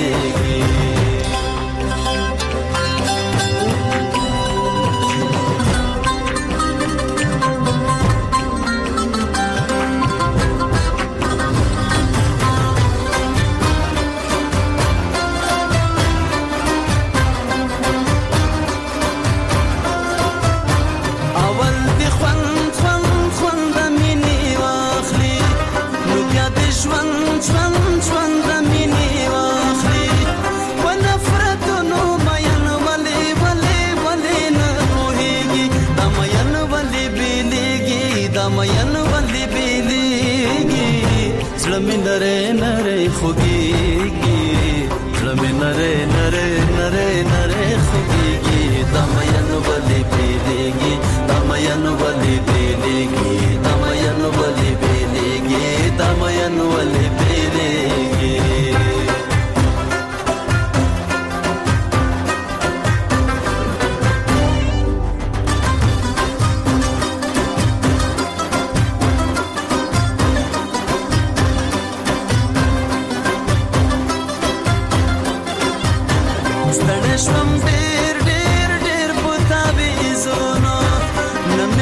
دمین ولې بیلېږي زړه مې نری نری خوږېږي زړه مې نری نری نری نری خوږېږي دمین ولې بیلېږي دمین ولې بیلېږي دمین ولې بیلېږي دمین ولې بیلېږي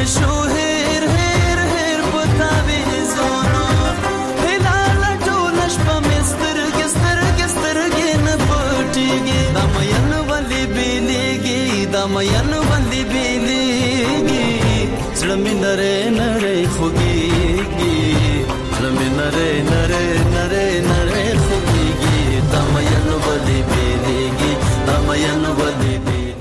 شو هیر هیر هیر پتاوی زونو هلالا ټول شپه مستر ګستر ګستر ګن پټيږي دمین ولي بیلیږي دمین ولي بیلیږي زړه نره نره خوږيږي زړه نره نره نره نره خوږيږي دمین ولي بیلیږي دمین ولي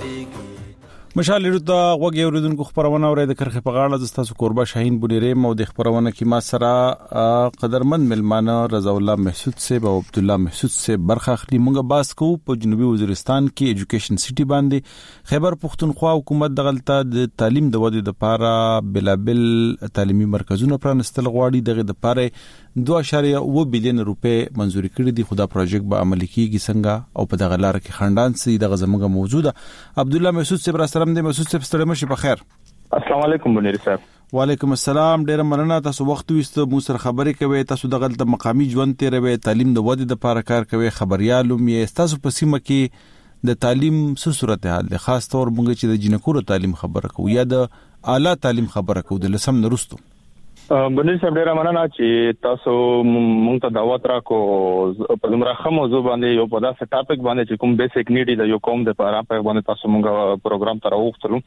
مشال لرته وګي اوریدونکو خبرونه اوري د کرخه په غاړه د تاسو قربا شاهین بونیری مو د خبرونه کې ما سره قدرمن ملمانه رضا الله محسود صاحب او عبد الله محسود صاحب برخه اخلي مونږه باس کو په جنوبي وزیرستان کې ایجوکیشن سټي باندې خیبر پختونخوا حکومت دغلطه د تعلیم د ودې لپاره بلابل تعلیمي مرکزونه پرانستل غواړي دغه د لپاره دوه اعشاریه اوه بلین روپے منزوري کړې دي خدا پروژیکټ به عملي کیږي څنګه او په دغه لار کې خاندان سي دغه زموږه موجوده عبد الله محسود صاحب را سلام دې محسود صاحب ستړي مشه په خیر
السلام علیکم بنيري صاحب
وعلیکم السلام ډیر مننه تاسو وخت وست مو سره خبرې کوي تاسو دغه د مقامی ژوند تیروي تعلیم د ودې لپاره کار کوي خبريالوم یې تاسو په سیمه کې د تعلیم څه صورتحال ده خاص تور مونږ چې د جنکورو تعلیم خبره کوو یا د اعلی تعلیم خبره کوو د لسم نرستو
بنيري صاحب ډیر مننه چې تاسو مونږ ته دعوت راکو په دمر خمو زو باندې یو په داسې ټاپک باندې چې کوم بیسیک نیډ دی یو کوم د لپاره په باندې تاسو مونږ پروګرام تر وختلو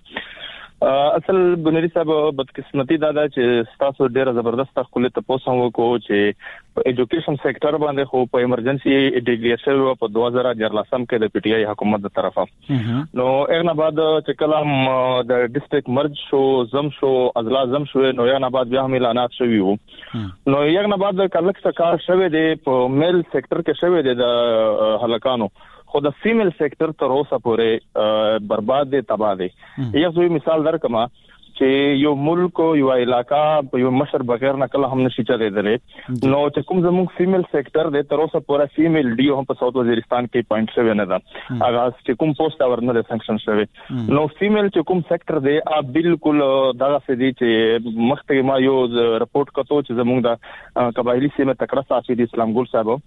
اصل بنيري صاحب بدقسمتي دا ده چې تاسو ډیر زبردست خپل ته پوسو وکړو چې په ایجوکیشن سېکټر باندې خو په ایمرجنسي ډیکلیئر په دوه هزار چودلسم کې د پی ټی آی حکومت د طرفه نو اغه بعد چې کلام د ډیسټریکټ مرج شو زم شو اضلاع زم شو نو یا بعد بیا هم اعلانات شوي وو نو یغه بعد کلک څه کار شوه دی په میل سېکټر کې شوه دی د هلکانو خو د فیمیل سېکټر تر اوسه پورې برباد دي تباہ دي یو ځوی مثال درکما چې یو ملک یو علاقہ په یو مشر بغیر نه کله هم نشي چلیدلی نو چې کوم زموږ فیمیل سېکټر د تر اوسه پورې فیمیل ډي هم په ساوث وزیرستان کې پوینټ شوی نه ده هغه چې کوم پوسټ ورنل سانکشن شوی نو فیمیل چې کوم سېکټر دی ا بالکل دغه سدي چې مخته ما یو رپورت کتو چې زموږ د قبایلی سیمه تکړه صافي د اسلام ګل صاحب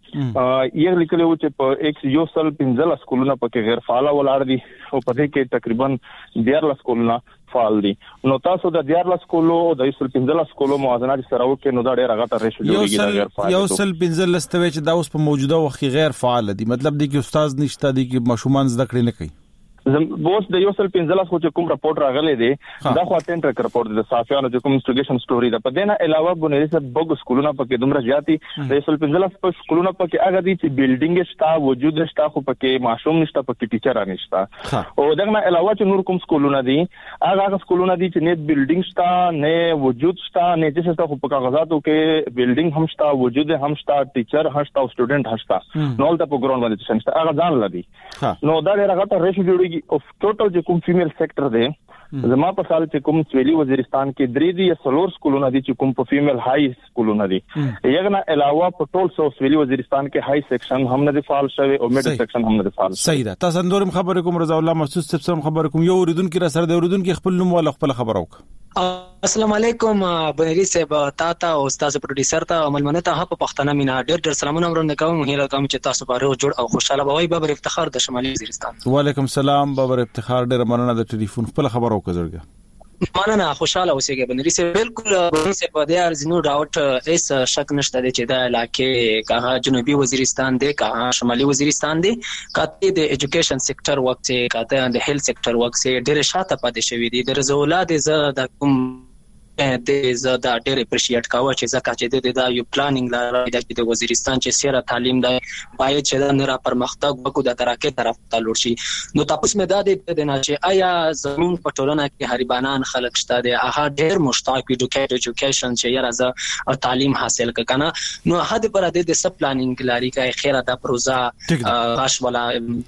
یې لیکلو چې په ایکس یو سل پنځه سکولونه پکې غیر فعال ولاړ دي او په دې کې تقریبا ډیر سکولونه فعال دي نو تاسو د دیارلس سکولو د یو سل پنځه سکولو موازنه سره وکړو نو دا ډیر هغه تر ریشو جوړیږي دا غیر فعال
یو سل پنځه لستوي چې دا اوس په موجوده وخت غیر فعال دي مطلب دی چې استاد نشته دي چې مشومان زده کړی نه کوي
زم بوس د یو سل پنځه خو چې کوم راپورټ راغلی دی دا خو اټینټ راپورټ دی د صافیانو چې کوم انویسټیګیشن سټوري دا په دینه علاوه بنيري صاحب بوګ سکولونه پکې دومره زیاتی د یو سل پنځه په سکولونه پکې هغه دي چې بلډینګ شتا وجود شتا خو پکې معصوم نشته پکې ټیچر نشته او دغه علاوه چې نور کوم سکولونه دي هغه هغه سکولونه دي چې نه بلډینګ شتا نه وجود شتا نه چې شتا خو په کاغذاتو کې بلډینګ هم شتا وجود هم شتا ټیچر هم شتا او سټوډنټ هم شتا نو د په ګراوند باندې چې شتا هغه ځان لدی نو دا هغه ته ریشو جوړیږي او ټوټل چې کوم فیمیل سېکټر دی زما په خیال چې کوم سویلي وزیرستان کې درې دي یا څلور سکولونه دي چې کوم په فیمیل هاي سکولونه دي یغه نه علاوه په ټول سو سویلي وزیرستان کې هاي سیکشن هم نه فعال شوی او میډ سیکشن هم نه فعال
صحیح ده تاسو اندورم خبر کوم رضا الله محسود صاحب خبر کوم یو اوریدون کې را سره د اوریدون کې خپل نوم ولا خپل خبر وک
السلام علیکم بنيري صاحب تا ته او استاد پروډوسر ته عملمنه ته په پښتنه مینا ډېر ډېر سلامونه ورنه کوم هیله کوم چې تاسو به روغ جوړ او خوشاله وای بابر افتخار د شمالي وزیرستان
وعلیکم السلام بابر افتخار ډېر مننه د ټلیفون خپل خبر وکړه
مننه خوشاله اوسئ بنيري صاحب بالکل بنيري صاحب د ار زینو ډاوټ ایس شک نشته چې د علاقې کا جنوبي وزیرستان دی کا شمالي وزیرستان دی کاته د ایجوکیشن سېکټر وخت کاته د هیلث سېکټر وخت ډېر شاته پاتې شوی دی د رزولات ز د کوم د ز د ډېر اپریشیټ کاوه چې زکه چې د یو پلانینګ لاره د د وزیرستان چې سیره تعلیم دی باید چې د نړۍ پرمختګ وکړو د ترقې طرف ته لور شي نو تاسو مې دا د نه چې آیا زمون په ټولنه کې هریبانان خلک شته دي هغه ډېر مشتاق ایجوکیټ ایجوکیشن چې یاره ز تعلیم حاصل کنه نو هدا پر د سب پلانینګ لاري کې خیره د پروژه غاش ولا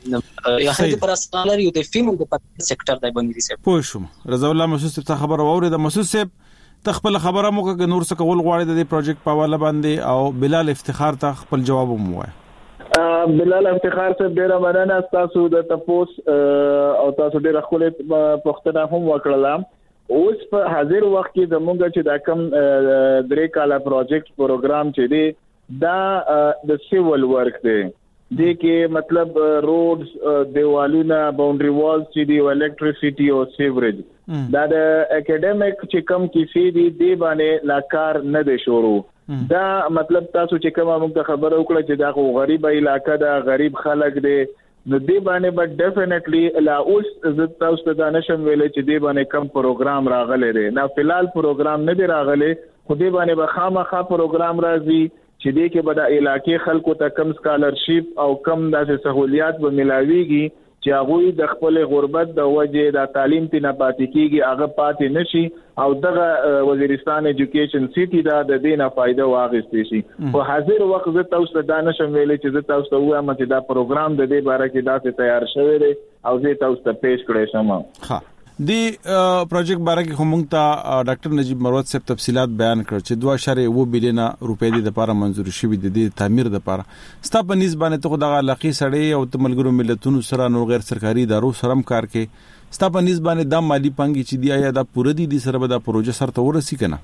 یا هدا پر اسالر یو د فیمو د سېکټر د بنيري صاحب
پوه شم رضا الله محسود صاحب خبر اورید محسود صاحب تخپل خبره مو کې نور څه کول غواړي د دې پروجیکټ په حواله باندې او بلال افتخار ته خپل جواب مو وایي
بلال افتخار ته ډیره مننه تاسو د تپوس او تاسو ډیره خپل پښتنه هم وکړه اوس په حاضر وخت کې زموږ چې دا کوم درې کاله پروجیکټ پروګرام چې دی دا د سیول ورک دی د کې مطلب روډز دیوالونه باونډري والز چې دی الکتریسيټي او سیوریج دا د اکیډمیک چې کم کیسې دي د باندې لا کار نه دی شروع دا مطلب تاسو چې کومه موږ خبره وکړه چې دا غریب علاقہ دا غریب خلک دي نو دی باندې بٹ ډیفینیټلی لا اوس د تاسو ته نشم ویلې چې دی باندې کم پروګرام راغلی دی نه فلال پروګرام نه دی راغلی خو دی باندې به خامخا پروګرام راځي چې دی کې به د علاقې خلکو ته کم سکالرشپ او کم داسې سہولیات به ملاويږي چې هغه د خپل غربت د وجې د تعلیم ته نه پاتې کیږي هغه پاتې نشي او دغه وزیرستان ایجوکیشن سیټي دا د دینه فائدہ واغستې شي په حاضر وخت زه تاسو ته دا نشم ویلې چې زه تاسو ته وایم چې دا پروګرام د دې باره کې دا تیار شوی دی او زه تاسو ته پیښ کړی شم.
ها دی پروجیکټ باره کې هم ته ډاکټر نجیب مروت صاحب تفصيلات بیان کړ چې دوه اشاریه و بلین روپۍ د لپاره منزور شوی دي د تعمیر لپاره ستا په نسبت ته دغه علاقې سړې او تملګرو ملتونو سره نور غیر سرکاري ادارو سره کار کوي ستا په نسبت د مالی پنګي چې دی یا د پوره دي د سره به د پروژه سره ته ورسی کنه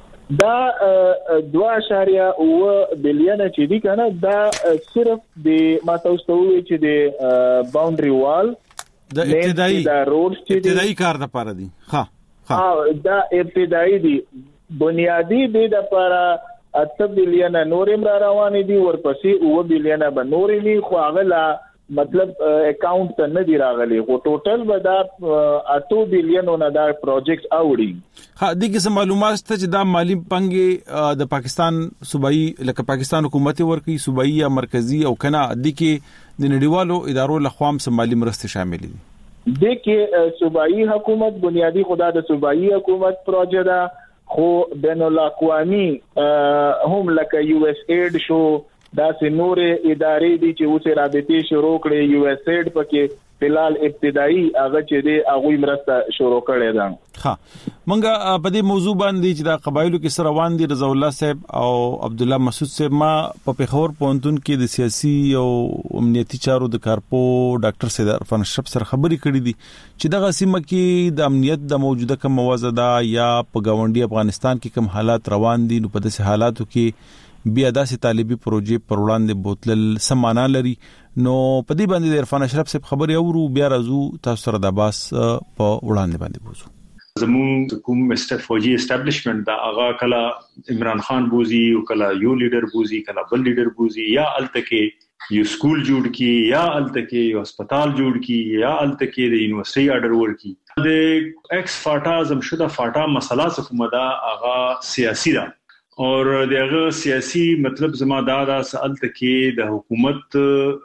دا دوه اشاریه و بلین چې دی کنه دا صرف د ما تاسو ته وی چې د باونډري وال
د ابتدایي ابتدایي کار د پاره دي ها
ها دا ابتدایي دي بنیادی د لپاره اته بلین نورم را روان دي ورپسې او بلین به نورې ني خو هغه مطلب اکاونټ ته نه دی راغلي خو ټوټل به دا اته بلین نه دا پروجیکټ اوړي
ها د کیسه معلومات ته چې دا مالی پنګي د پاکستان صوبایي لکه پاکستان حکومت ورکی صوبایي یا مرکزی او کنه د کې د نړیوالو ادارو لخوا هم مالی مرسته شامل دي
د کې صوبایي حکومت بنیادی خدا د صوبایي حکومت پروژه دا خو بین الاقوامی هم لکه یو اس ایډ شو دا سه نور ادارې دي چې اوسه رابطې شروع کړې یو اس ایډ پکې فلال ابتدایي هغه چې دی هغه مرسته شروع کړې ده.
ها مونږه په دې موضوع باندې چې دا قبایلو کې سره روان دي رضا الله صاحب او عبد الله مسعود صاحب ما په پیښور پونتون کې د سیاسي او امنیتي چارو د کارپو ډاکټر سید عرفان اشرف سره خبرې کړې دي چې دغه سیمه کې د امنیت د موجوده کوم موازده یا په گاونډي افغانستان کې کوم حالات روان دي نو په داسې حالاتو کې بیا داسې طالبي پروژې پر وړاندې بوتل سمانا لري نو په دې باندې د عرفان اشرف صاحب خبرې اورو بیا راځو تاسو سره د باس په وړاندې باندې بوزو
زمون کوم مستر فوجي اسټابلیشمنت دا هغه کلا عمران خان بوزي او کلا یو لیډر بوزي کلا بل لیډر بوزي یا التکه یو سکول جوړ کی یا التکه یو هسپتال جوړ کی یا التکه د یونیورسيټي اډر ورکی د ایکس فاټا زمشده فاټا مسله څه کومه دا هغه سیاسي ده اور دغه سیاسي مطلب زما دا دا سوال ته کې د حکومت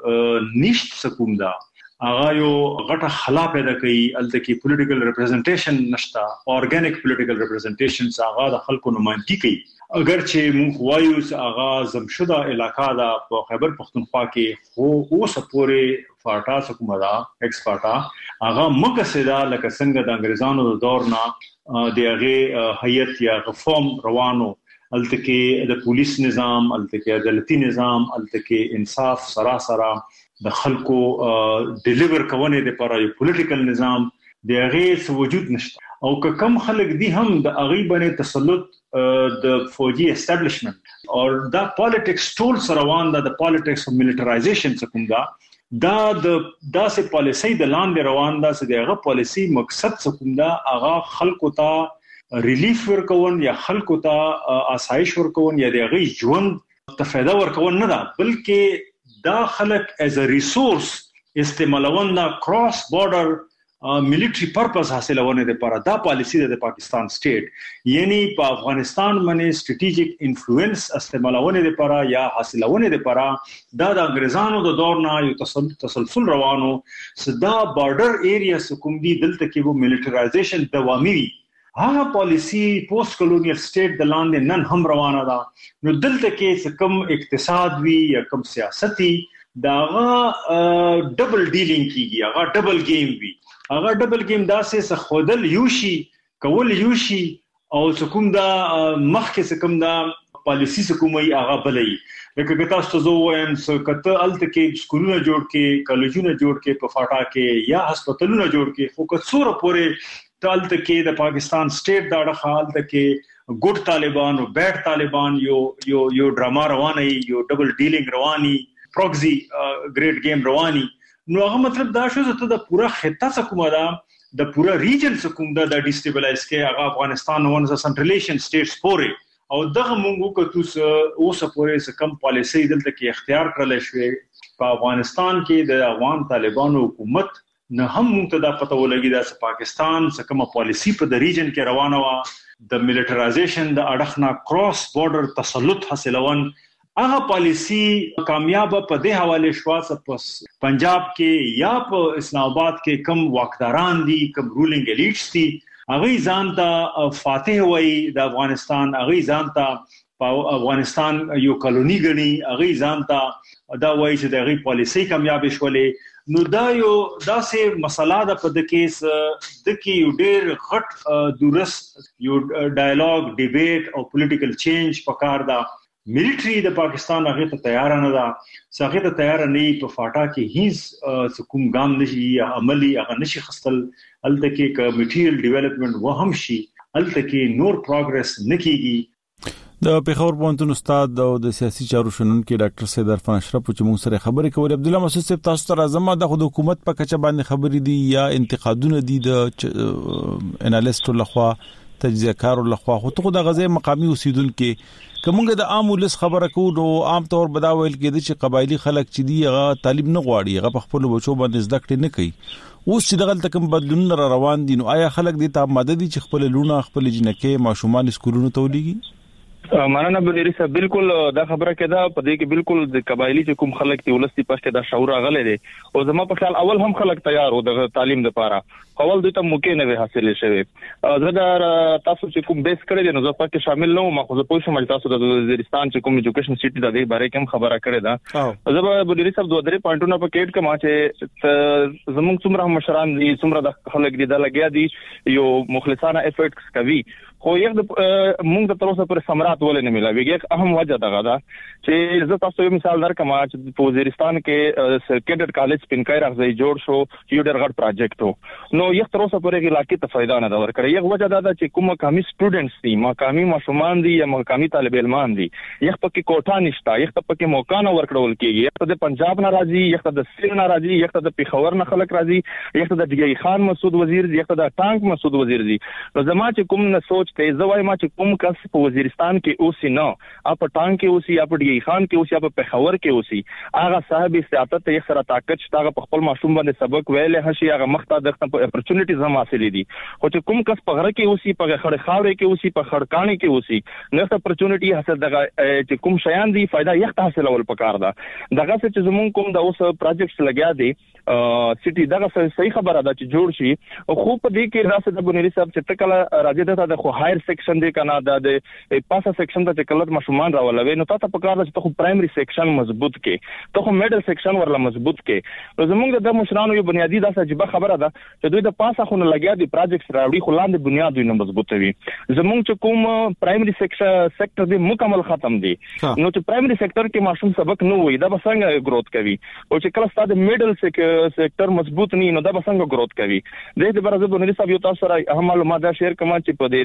نشت سکوم دا هغه یو غټه خلا پیدا کوي الته کې پولیټیکل ریپرزنټیشن نشتا اورګانیک پولیټیکل ریپرزنټیشن هغه د خلکو نمائندګي کوي اگر چې مونږ وایو هغه زمشده علاقہ دا په خیبر پختونخوا کې خو اوس پورې فاټا سکوم دا ایکس فاټا هغه مقصدا لکه څنګه د انګريزانو د دور نه دغه هیئت یا reform روانو التکه د پولیس نظام التکه عدالتي نظام التکه انصاف سراسره د خلکو ډیلیور کوونه د لپاره یو پولیټیکل نظام د هغه وجود نشته او که کم خلک دي هم د هغه باندې تسلط د فوجي اسټابلیشمنت او دا پالیټکس ټول سره روان ده د پالیټکس او ملټرایزیشن څخه کوم دا دا د داسې پالیسي د لاندې روان ده چې دغه پالیسي مقصد څه کوم دا هغه خلکو ته ریلیف ورکون یا خلکو ته آسایش ورکون یا دغه ژوند ته فایده ورکون نه ده بلکې دا خلک از ا ریسورس استعمالون دا کراس بارډر ملټری پرپس حاصلونه د لپاره دا پالیسی د پاکستان سټیټ یعنی په افغانستان باندې سټریټیجیک انفلوئنس استعمالونه د لپاره یا حاصلونه د لپاره دا د انګريزانو د دور نه یو تسلسل روانو صدا بارډر ایریاز کوم دي دلته کې وو ملټرایزیشن دوامي هغه پالیسی پوسټ کولونیل سټیټ د لاندې نن هم روانه ده نو دلته کې کم اقتصاد وی یا کم سیاستي داغه ډبل ډیلینګ کیږي هغه ډبل گیم وی هغه ډبل گیم داسې خودل یوشي کول یوشي او کوم دا مخکې کوم دا پالیسی کومي هغه بلې لکه تاسو ته زه وایم چې کته الته کې سکولونه جوړ کې کالجونه جوړ کې په فاټا کې یا هسپتالونه جوړ کې خو کڅوره پورې تالته کې د پاکستان سټیټ دا حال ته کې ګډ طالبان او بیډ طالبان یو یو یو ډراما رواني یو ډبل ډیلینګ رواني پروکسي ګریډ گیم رواني نو هغه مطلب دا شو چې د پورا خطه څخه کومه دا د پورا ریجن څخه کوم دا د ډیسټیبلایز کې هغه افغانستان ون از سنټرلیشن سټیټس پورې او دغه مونږ کتو اوس پورې کم پالیسي دلته کې اختیار کړل شوې په افغانستان کې د افغان طالبانو حکومت نه هم مونږ ته دا پته ولګی دا چې پاکستان څخه کومه پالیسي په د ریجن کې روانه و د میلیټرایزیشن د اړخنا کراس بارډر تسلط حاصلون هغه پالیسي کامیاب په دې حواله شو چې پنجاب کې یا په اسلام آباد کې کم واکداران دي کم رولینګ الیټس دي هغه ځان ته فاتح وای د افغانستان هغه ځان ته په افغانستان یو کالونی غني هغه ځان ته دا وای چې دغه پالیسي کامیاب شولې نو دا یو داسې مسله ده په د کیس د کی یو ډېر غټ دورس یو ډایالوګ ډیبیټ او پولیټیکل چینج پکار دا ملټری د پاکستان هغه ته تیار نه ده هغه ته تیار نه په فاټا کې هیڅ کوم ګام نشي عملی هغه نشي خستل الته کې ک میټیریل ډیولپمنٹ وهم شي الته کې نور پروګرس نکېږي
د پیښور پوهنتون استاد او د سیاسي چارو شنونکو ډاکټر سید عرفان اشرف چې موږ سره خبرې کوي عبد الله مسعود صاحب تاسو ته راځم د حکومت په کچه باندې خبرې دي یا انتقادونه دي د انالیست لخوا تجزیه کارو لخوا خو ته د غزې مقامی اوسیدونکو کومګه د عام ولس خبره کو نو عام طور بداویل کې چې قبایلی خلک چې دی هغه طالب نه غواړي هغه په خپل بچو باندې زده کړې نه کوي اوس چې دغه تکم بدلون را روان دي نو آیا خلک دې ته مدد دي چې خپل لونه خپل جنکه ماشومان سکولونو ته ولېږي
مانه بلری صاحب بالکل دا خبره کده په دې کې بالکل د قبایلی چې کوم خلک دی ولستي پښته دا شعور غلې دي او زما په خیال اول هم خلک تیار وو د تعلیم لپاره اول دوی ته موقع نه حاصل شوی زه دا تاسو چې کوم بیس کړی دی نو زه پکې شامل نه ما خو زه پوه شم چې تاسو د وزیرستان چې کوم ایجوکیشن سیټي د دې باره کې خبره کړې ده زه به بلری صاحب دوه درې پوینټونه په کېټ کما چې زموږ څومره مشران دي څومره د خلک دي د لګیا دي یو مخلصانه افورټس کوي خو یو د موږ د تر اوسه پر سمرات ولې نه ملاويږي یک اهم وجه دا ده چې زه تاسو یو مثال درکم چې په وزیرستان کې کیډټ کالج پینکای راځي جوړ شو یو ډېر غټ پروجیکټ نو یک تر اوسه پرې علاقې ته فائدہ نه دا ورکړي یک وجه دا ده چې کوم مقامي سټوډنټس دي مقامي ماشومان دي یا مقامي طالب علمان دي یک پکې کوټه نشته یک پکې موقع نه ورکړول کیږي یک د پنجاب نه راځي یک د سیر نه راځي یک د پیښور نه خلک راځي یک د ډیګي خان مسعود وزیر دی یک د ټانک مسعود وزیر دی نو زما چې کوم نه سوچ ته زوای ما چې کوم کس په وزیرستان کې اوسې نه اپ ټانک کې اوسې اپ ډیګي خان کې اوسې اپ پیښور کې اوسې هغه صاحب استعداد ته یک سره طاقت شته په خپل ماشوم باندې سبق ویلې هشي هغه مخته د اپورچونټیز هم حاصلې دي خو چې کوم کس په غره کې اوسې په خړ خاورې کې اوسې په خړکانی کې اوسې نو څه اپورچونټی حاصل دغه چې کوم شیان دي فائدہ یې ته حاصلول پکار ده دغه څه چې زمون کوم د اوس پروجیکټس لګیا دي سټي دغه صحیح خبره ده چې جوړ شي خو په دې کې راسته د بنيري صاحب چې تکله راځي ته د خو هایر سیکشن دی کنه د پاسه سیکشن ته کلر مشومان راولوي نو تاسو په کار ده چې خو پرایمري سیکشن مضبوط کې ته خو میډل سیکشن ورله مضبوط کې نو زمونږ د مشرانو یو بنیادی دا څه خبره ده چې دوی د پاسه خو نه لګیا دي پروجیکټس راوړي خو لاندې بنیاد دوی نه مضبوطوي زمونږ چې کوم پرایمري سیکشن سېکټر دی مکمل ختم دی نو چې پرایمري سېکټر کې ماشوم سبق نه وي دا به څنګه گروث کوي او چې کله ستاسو میډل سېکټر مضبوط نه نو دا به څنګه گروث کوي د دې لپاره زه بنيري صاحب یو تاسو سره اهم معلومات شیر کوم چې په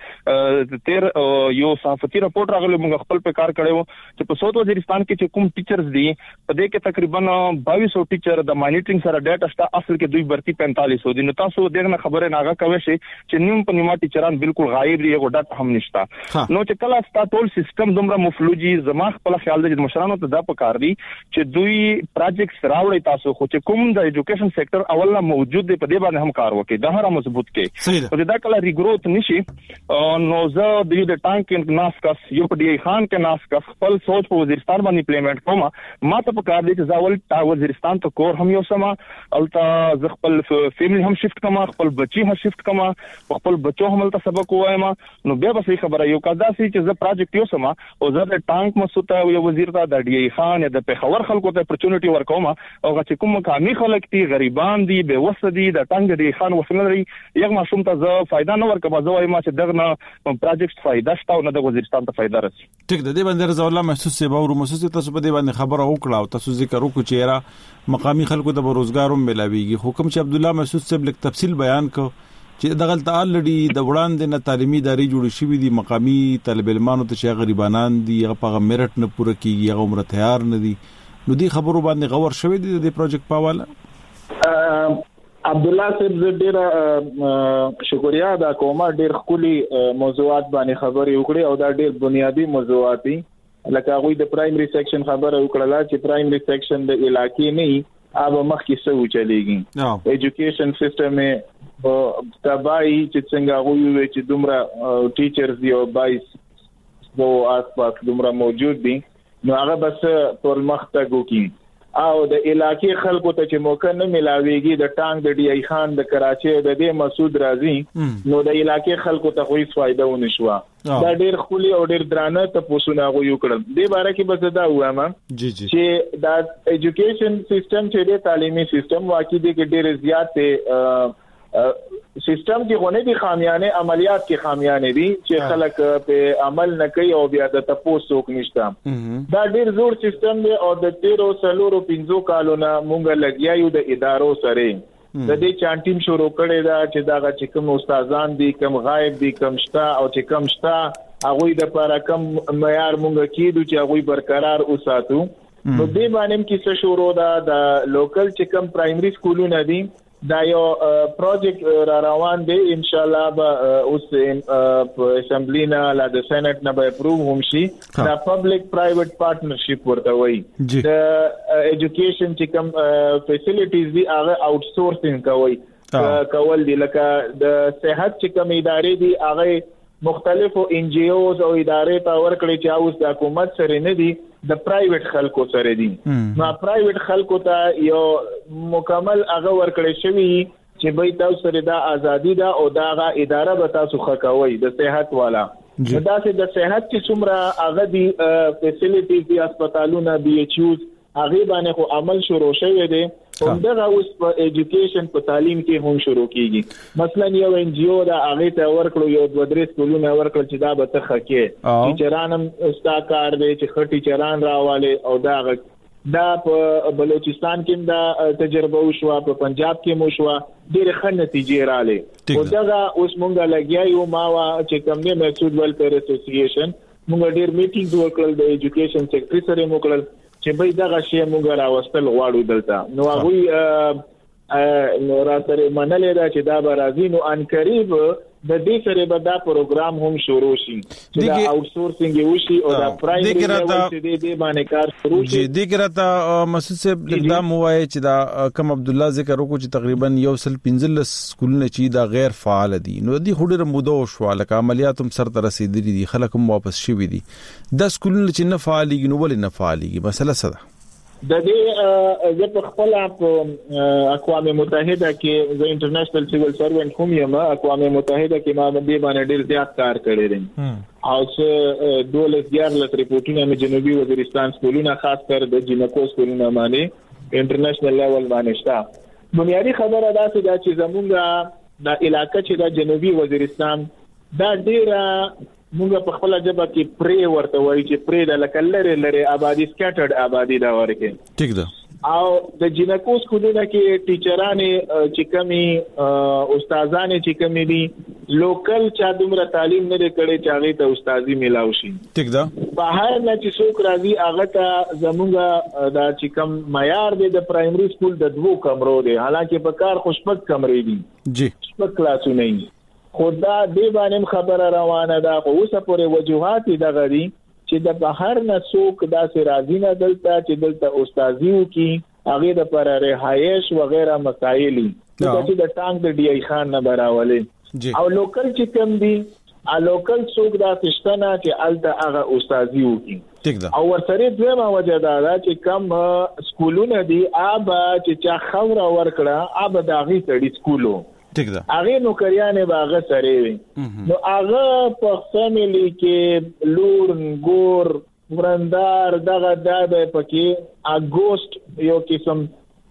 دې تیر یو صحافتي راپورټ راغلی موږ خپل په کار کړو چې په سوت وزیرستان کې چې کوم ټیچرز دي په دې کې تقریبا باવીસ سو ټیچر د مانیټرینګ سره ډیټا شته اصل کې دوی برتی پینتالیس سو دي نو تاسو دغه خبره ناګه کوي چې نیم په نیمه ټیچران بالکل غایب دي یو ډاټا هم نشته نو چې کله ستا ټول سیستم دومره مفلوجي زما خپل خیال دی چې مشرانو ته دا پکار دي چې دوی پروجیکټس راوړي تاسو خو چې کوم د ایجوکیشن سېکټر اوله موجود دی په دې باندې هم کار وکړي دا هر مضبوط کې او دا کله ریګروث نشي نو زه د دې ټانک کې ناسکس یو په ډی خان کې ناسکس خپل سوچ په وزیرستان باندې امپلیمنٹ کوم ما ته پکار دي چې زاول تا وزیرستان ته کور هم یو سما التا ز خپل فیملی هم شفت کما خپل بچي هم شفت کما خپل بچو هم التا سبق وایم نو بیا به صحیح خبره یو کدا سي چې ز پروجیکټ یو سما او زه د ټانک مسوته یو وزیر ته د ډی خان د پیښور خلکو ته اپورچونټی ورکوم او چې کوم مقامي خلک دي غریبان دي به وسه دي د ټانک ډی خان وسنه لري یو ماشوم ته زه فائدہ نه ورکوم زه وایم چې دغه پروجیکټ فائدہ شته او نه د وزیرستان ته فائدہ رسي
ټیک د دې باندې رضا الله محسوس سی باور محسوس تاسو په دې باندې خبره وکړه او تاسو ذکر وکړو چې را مقامي خلکو ته روزګار هم ملاويږي حکم چې عبد الله محسوس صاحب لیک تفصیل بیان کو چې دغه تعالډي د وړاندې نه تعلیمي ادارې جوړ شوې دي مقامي طالب علمانو ته چې غریبانان دي هغه په میرټ نه پوره کیږي هغه عمر تیار نه دي نو دې خبرو باندې غور شوی دی د پروجیکټ په حواله؟
عبد الله صاحب ډېر شکریا دا کومه ډېر خولي موضوعات باندې خبرې وکړي او دا ډېر بنیادی موضوعات دي. لکه هغه د پرایمري سیکشن خبره وکړه چې پرایمري سیکشن د علاقې نه اوب مخکې سو چلےږي ایجوکیشن سیستم یې تبای چې څنګه هغه وی چې دومره ټیچرز دی او بایس وو آس پاس دومره موجود دي نو هغه بس ټول مخته کوي او د علاقې خلکو ته چې موقع نه ملاويږي د ټانګ د ډي اي خان د کراچي د دې مسعود رازي نو د علاقې خلکو ته هیڅ فائدہ ونه شو. دا ډېر خولي او ډېر درانه ته پوسونه غو یو کړل. دې باره کې بس دا وایم
جی جی
چې دا ایجوکیشن سیستم چې د تعلیمي سیستم واقعي دي کې ډېر زیات ته سیستم کې غونې دي خامیانه عملیات کې خامیانه دي چې خلک په عمل نه کوي او بیا د تاسو څوک نشته. دا ډېر زور سیستم دی او د تیرو سلورو پنځو کالونو مونږ لګیایو د ادارو سره د دې چانټیم شروع کړي دا چې دا چې کوم استادان دي کوم غایب دي کوم شتا او چې کوم شتا هغه د لپاره کوم معیار مونږ کېدو چې هغه برقرار اوساتو. نو دې باندې کې څه شروع دا د لوکل چې کوم پرایمري سکولونه دي دا یو پروجیکټ را روان دی ان شاء الله به اوس په اسمبلی نه لا د سېنات نه به اپروو هم شي. دا پبلک پرایویټ پارټنرشپ ورته وایي. د ایجوکیشن چې کوم فیسیلیټیز دي هغه آوټ سورسینګ کوي کول دي. لکه د صحت چې کوم ادارې دي هغه مختلفو ان جی اوز او ادارې ته ورکړي چې اوس د حکومت سره نه دي د پرایویټ خلکو سره دي. نو پرایویټ خلکو ته یو مکمل هغه ورکړی شوی چې به تاسو سره دا ازادي ده او دا غا اداره به تاسو خکوي د صحت والا. دا چې د صحت چې څومره هغه دي فیسیلیټیز دي هسپتالونه بي ایچ یوز هغه باندې خو عمل شروع شوی دی. همدغه اوس په ایجوکیشن په تعلیم کې هم شروع کیږي. مثلا یو ان جی او دا هغه ته ورکړو یو د درې سکولونه ورکړل چې دا به ته خکې ټیچرانم استا کار دی چې خټي ټیچران راواله او دا دا په بلوچستان کې دا تجربه وشو په پنجاب کې مو شو ډېر ښه نتیجې رااله. او دا اوس مونږ لګیایو ما وا چې کوم نه مسعود ویلفیر اسوسییشن مونږ ډېر میټینګ وکړل د ایجوکیشن سیکټری سره وکړل چې به دا غشي موږ راوستل غواړو دلته. نو هغه نو را سره منلې دا چې دا به راځي. نو ان قریب د دې سره به دا پروګرام هم شروع شي چې دا آوټ سورسینګ وشي او دا پرایمري لیول چې دې باندې کار شروع شي.
جی دې ګرته مسعود صاحب دا موایي چې دا کم عبد الله ذکر وکړو چې تقریبا یو سل پنځه سکولونه چې دا غیر فعال دي نو دې خډره موده شو لکه عملیات هم سر تر رسیدلي دي خلک هم واپس شوي دي. دا سکولونه چې نه فعالي نو ولې نه فعالي مسله څه ده؟
د دې زه په خپل اقوام متحده کې زه انټرنیشنل سیویل سروینټ کوم یم. اقوام متحده کې ما باندې باندې ډېر زیات کار کړی دی او څه دولس دیارلس ریپورتونه مې جنوبي وزیرستان سکولونه خاص کر د جنکو سکولونه باندې انټرنیشنل لیول باندې شته. بنیادی خبره دا چې زمونږ د علاقې چې د جنوبي وزیرستان دا ډېر موږ په خپل ځبه کې پری ورته وایي چې پری د لکلره لري آبادی سکیټرډ آبادی دا ورکه
ٹھیک ده.
او د جنکو سکولونو کې ټیچرانې چې کمی استادانې چې کمی دي لوکل چا دومره تعلیم نه کړي چې هغه ته استادي ملاوي شي.
ٹھیک ده.
بهر نه چې څوک راځي هغه ته زموږ دا چې کم معیار دی د پرایمري سکول د دوه کمرو دی حالانکه په کار خوشبخت کمرې دي
جی
شپږ کلاسونه دي. خدا دې باندې خبره روانه ده خو اوسه پورې وجوهات د غړي چې د بهر نه څوک داسې راځي نه دلته چې دلته استادي وکي هغه د پر رهایش وغیرہ مسائل چې د ټانګ د ډي اي خان نه براولې او لوکل چې کوم دي ا لوکل څوک دا تشتنه چې الته هغه استادي وکي. او ورسره دویمه وجه دا چې کم سکولونه دي اب چې چا خبره ورکړه اب داغي سړي سکولو
ٹھیک ده.
هغه نوکریانه باغه سره وي نو هغه په فیملی کې لور ګور ورندار دغه دغه پکې اگوست یو قسم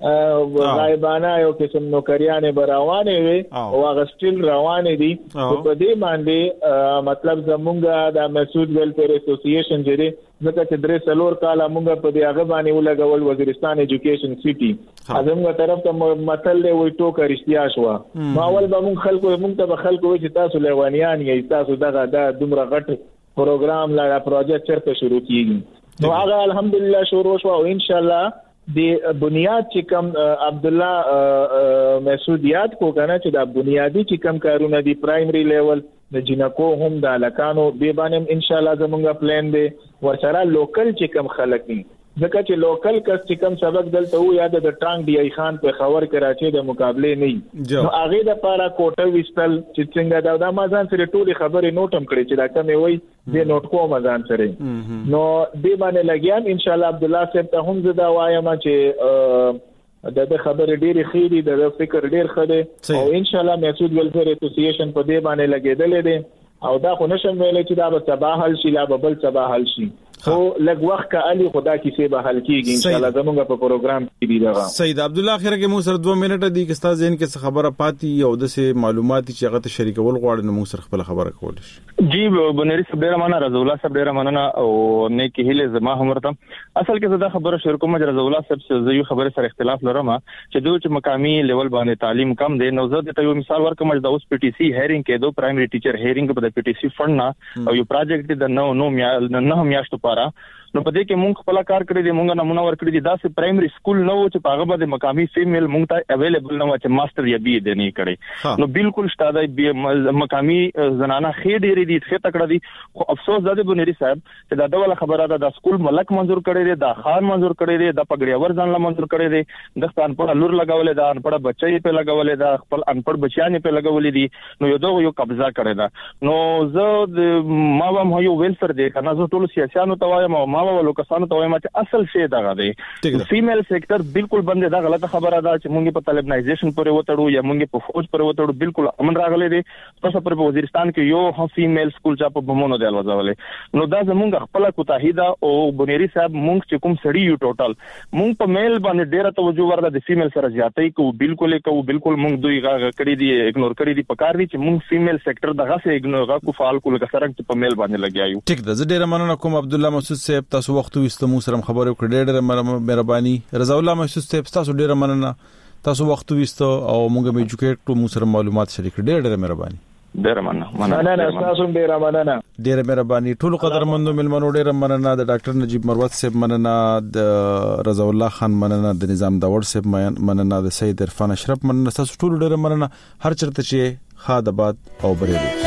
غایبانه یو قسم نوکریانه براوانه وي او هغه سټیل روانه دي. په دې باندې مطلب زمونږ د مسعود ویلفیر اسوسییشن جری ځکه چې درې څلور کاله موږ په دې هغه باندې ولګول وزیرستان ایجوکیشن سیټي ازمغه طرف ته متل له وې ټوکا رښتیا شو. ماول به موږ خلکو موږ ته خلکو چې تاسو لیوانیان یې تاسو دغه د دومره غټ پروګرام لا پروجیکټ چرته شروع کیږي نو هغه الحمدلله شروع شو او ان شاء الله د بنیاد چې کوم عبد الله مسعود یاد کو کنه چې د بنیادی چې کوم کارونه دی پرایمری لیول د جنکو هم د الکانو به باندې ان شاء الله زمونږ پلان دی ورسره لوکل چې کوم خلک دي ځکه چې لوکل کس چې کوم سبق دلته و یاد د ټانګ دی خان په خبر کراچي د مقابله نه نو هغه د پاره کوټه وستل چې څنګه دا د مازان سره ټولي خبرې نوټم کړې چې دا کومه وای د نوٹ کو مازان سره نو دې باندې لګیان ان شاء الله عبد الله صاحب ته هم زدا وایم چې د د خبر ډېری خېری د فکر ډېر خده او ان شاء الله مسعود ویلفیر اسوسییشن په دې باندې لګیدل دي او دا خو نشم ویل چې دا به صباح حل شي لا به بل صباح حل شي خو لږ وخت کا علي خدا کیسه به حل کیږي ان شاء الله زموږ په پروګرام کې دی دا
سید عبد الله اخر کې مو سره دوه منټه دی که تاسو ځین کې خبره پاتې او د سه معلومات چې هغه ته شریکول غواړي نو مو سره خپل خبره کول شي
جی بنيري صاحب ډیر مننه رضا الله صاحب ډیر مننه او نیکی هله زما هم ورته اصل کې زدا خبره شروع کوم رضا الله صاحب سره یو خبره سره اختلاف لرم چې دوی چې مقامی لیول باندې تعلیم کم دی نو زه ته یو مثال ورکوم چې د اوس پی ټی سی هیرینګ کې دو پرایمری ټیچر هیرینګ په د پی ټی سی فند نه او یو پروجیکټ د نو نو نه میاشتو پاره نو په دې کې مونږ خپل کار کړی دی مونږ نمونه ور کړی دی دا سه پرایمری سکول نو چې په هغه باندې مقامی فیمیل مونږ ته اویلیبل نو چې ماستر یا بي دې نه کړی نو بالکل شته د مقامی زنانه خې ډېری دي خې تکړه دي خو افسوس زده بنيري صاحب چې دا ډول خبره ده د سکول ملک منزور کړی دی دا خان منزور کړی دی د پګړی ور ځان لا منزور کړی دی د ستان په لور لګولې دا ان پړه بچي په لګولې دا خپل ان پړ بچیان په لګولې دي نو یو دغه یو قبضه کړی دا نو زه ما هم یو ویلفر دی کنه زه ټول سیاسيانو ته وایم او ما ولو کسانو ته وایم چې اصل شی دغه دی فیمیل سېکټر بالکل بند دا غلطه خبره ده چې مونږ په طالبنایزیشن پورې وتړو یا مونږ په فوج پورې وتړو بالکل امن راغلی دی تاسو پر وزیرستان کې یو هم فیمیل سکول چا په بمونو دی الوځولې نو دا زمونږ خپل کوتاهی ده او بنيري صاحب مونږ چې کوم سړی یو ټوټل مونږ په میل باندې ډیره توجه ورده د فیمیل سره زیاتې کو بالکل کو بالکل مونږ دوی غا کړی دی اګنور کړی دی په کار دي چې مونږ فیمیل سېکټر دغه سه اګنور غا کو فعال کول کسرک په میل باندې لګیایو
ټیک ده زه ډیره مننه کوم عبد الله مسعود صاحب تاسو وخت وستمو سره خبرو کړې ډېر مهرباني رضا الله مسعود صاحب تاسو ډېر مننه تاسو وخت وستو او موږ به ایجوکیټ مو سره معلومات شریک ډېر ډېر مهرباني
ډېر مننه
مننه تاسو ډېر مننه
ډېر مهرباني ټول قدرمنو ملمنو ډېر مننه د ډاکټر نجیب مروت صاحب مننه د رضا الله خان مننه د نظام داوړ صاحب مننه د سید عرفان اشرف مننه تاسو ټول ډېر مننه هر چرته چې خادباد او بریلی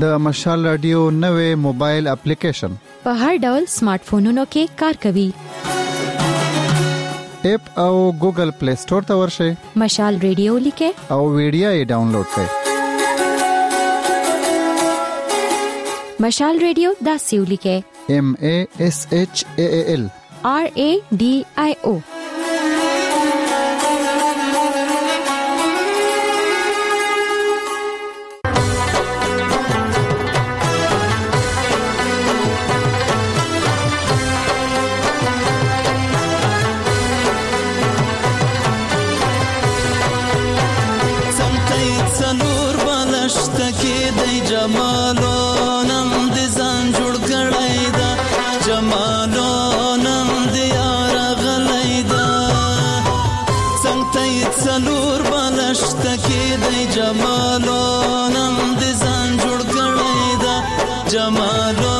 د مشال رادیو نوې موبایل اپلیکیشن
په هر ډول سمارټ فونونو کې کار کوي.
اپ او ګوګل پلی سٹور ته ورشئ،
مشال رادیو لیکه
او ویډیو یې ډاونلوډ کړئ.
مشال رادیو داسې ولیکه
M A S H A A L
R A D I O.
جمالو نم دې ځان جوړ کړی دا جمالو